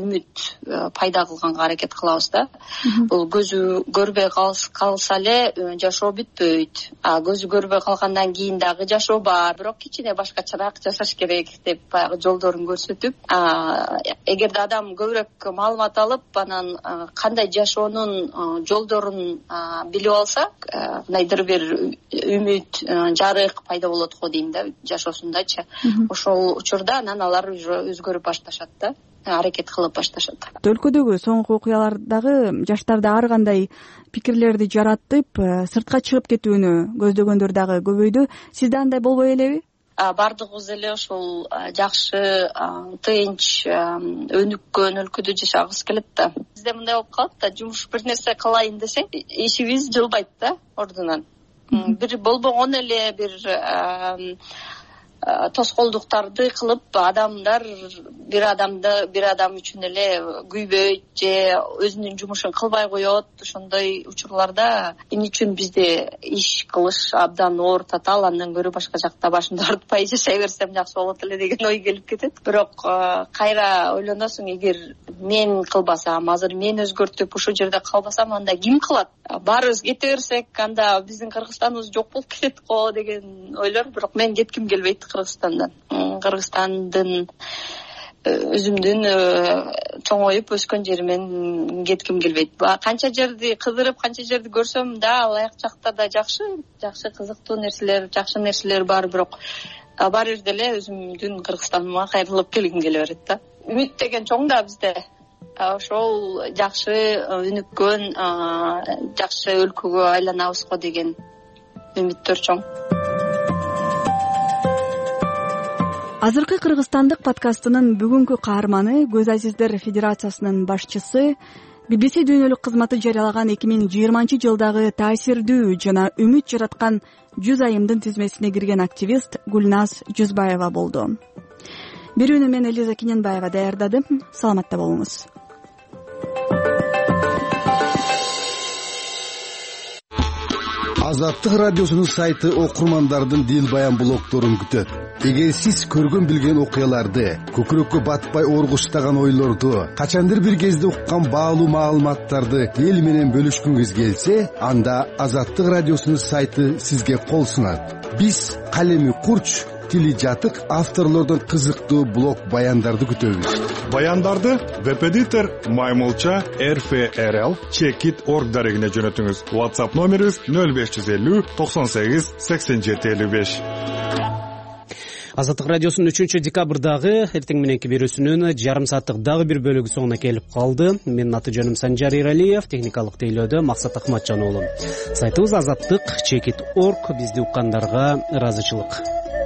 үмүт пайда кылганга аракет кылабыз да. Бул көзү көрбөй калса эле жашоо бүтпөйт. А көзү көрбөй калгандан кийин дагы жашоо бар, бирок кичине башкачараак жашаш керек деп баягы жолдорун көрсөтүп, эгерде адам көбүрөөк маалымат алып, анан кандай жашоонун жолдорун билип алса, кандайдыр бир үмүт, жарык пайда болот го дейм да жашоосундачы. Ошол учурда анан алар уже өзгөрүп башташат да, аракет кылып башташат. Өлкөдөгү соңку окуялар дагы жаштарда ар кандай пикирлерди жаратып, сыртка чыгып кетүүнү көздөгөндөр дагы көбөйдү. Сизде андай болбой элеби? Бардыгыбыз эле ошол жакшы, тынч, өнүккөн өлкөдө жашагыбыз келет да. Бизде мындай болуп калат да, жумуш бир нерсе кылайын десең, ишибиз жылбайт да ордунан. Бир болбогон эле бир тоскоолдуктарды кылып, адамдар бир адамды бир адам үчүн эле күйбөйт же өзүнүн жумушун кылбай коет. Ошондой учурларда эмне үчүн бизде иш кылыш абдан оор, татаал, андан көрө башка жакта башымды артпай жашай берсем жакшы болот эле деген ой келип кетет. Бирок кайра ойлоносуң, эгер мен кылбасам, азыр мен өзгөртүп ушул жерде калбасам, анда ким кылат? Баарыбыз кете берсек, анда биздин Кыргызстаныбыз жок болуп кетет го деген ойлор. Бирок мен кетким келбейт Кыргызстандан. Кыргызстандын өзүмдүн чоңоюп өскөн жеримен кетким келбейт. Канча жерди кыдырып, канча жерди көрсөм да, ал аяк жакта да жакшы, жакшы кызыктуу нерселер, жакшы нерселер бар, бирок бар жерде эле өзүмдүн Кыргызстаныма кайрылып келгим келе берет да. Үмүт деген чоң да бизде. Ошол жакшы өнүккөн, жакшы өлкөгө айланабыз го деген үмүттөр чоң. Азыркы Кыргызстандык подкастынын бүгүнкү каарманы Көз Азиздер Федерациясынын башчысы, би би си дүйнөлүк кызматы жарыялаган эки миң жыйырманчы жылдагы таасирдүү жана үмүт жараткан жүз айымдын тизмесине кирген активист Гүлназ Жүзбаева болду. Берүүнү мен Элиза Кененбаева даярдадым. Саламатта болуңуз. Азаттык радиосунун сайты окурмандардын дил баян блогторун күтөт. Эгер сиз көргөн билген окуяларды, көкүрөккө батпай оргуштаган ойлорду, качандыр бир кезде уккан баалуу маалыматтарды эл менен бөлүшкүңүз келсе, анда Азаттык радиосунун сайты сизге кол сунат. Биз калеми курч, тили жатык авторлордон кызыктуу блог баяндарды күтөбүз. Баяндарды веб-эдитор Маймылча эр эф эр эл чекит точка орг дарегине жөнөтүңүз. WhatsApp номерибиз нөл беш жүз элүү токсон сегиз сексен жети элүү беш. Азаттык радиосунун үчүнчү декабрдагы эртең мененки берүүсүнүн жарым сааттык дагы бир бөлүгү соңуна келип калды. Менин аты жөнүм Санжар Иралиев, техникалык тейлөөдө Максат Акматжан уулу. Сайтыбыз азаттык чекит точка орг. Бизди уккандарга ыраазычылык.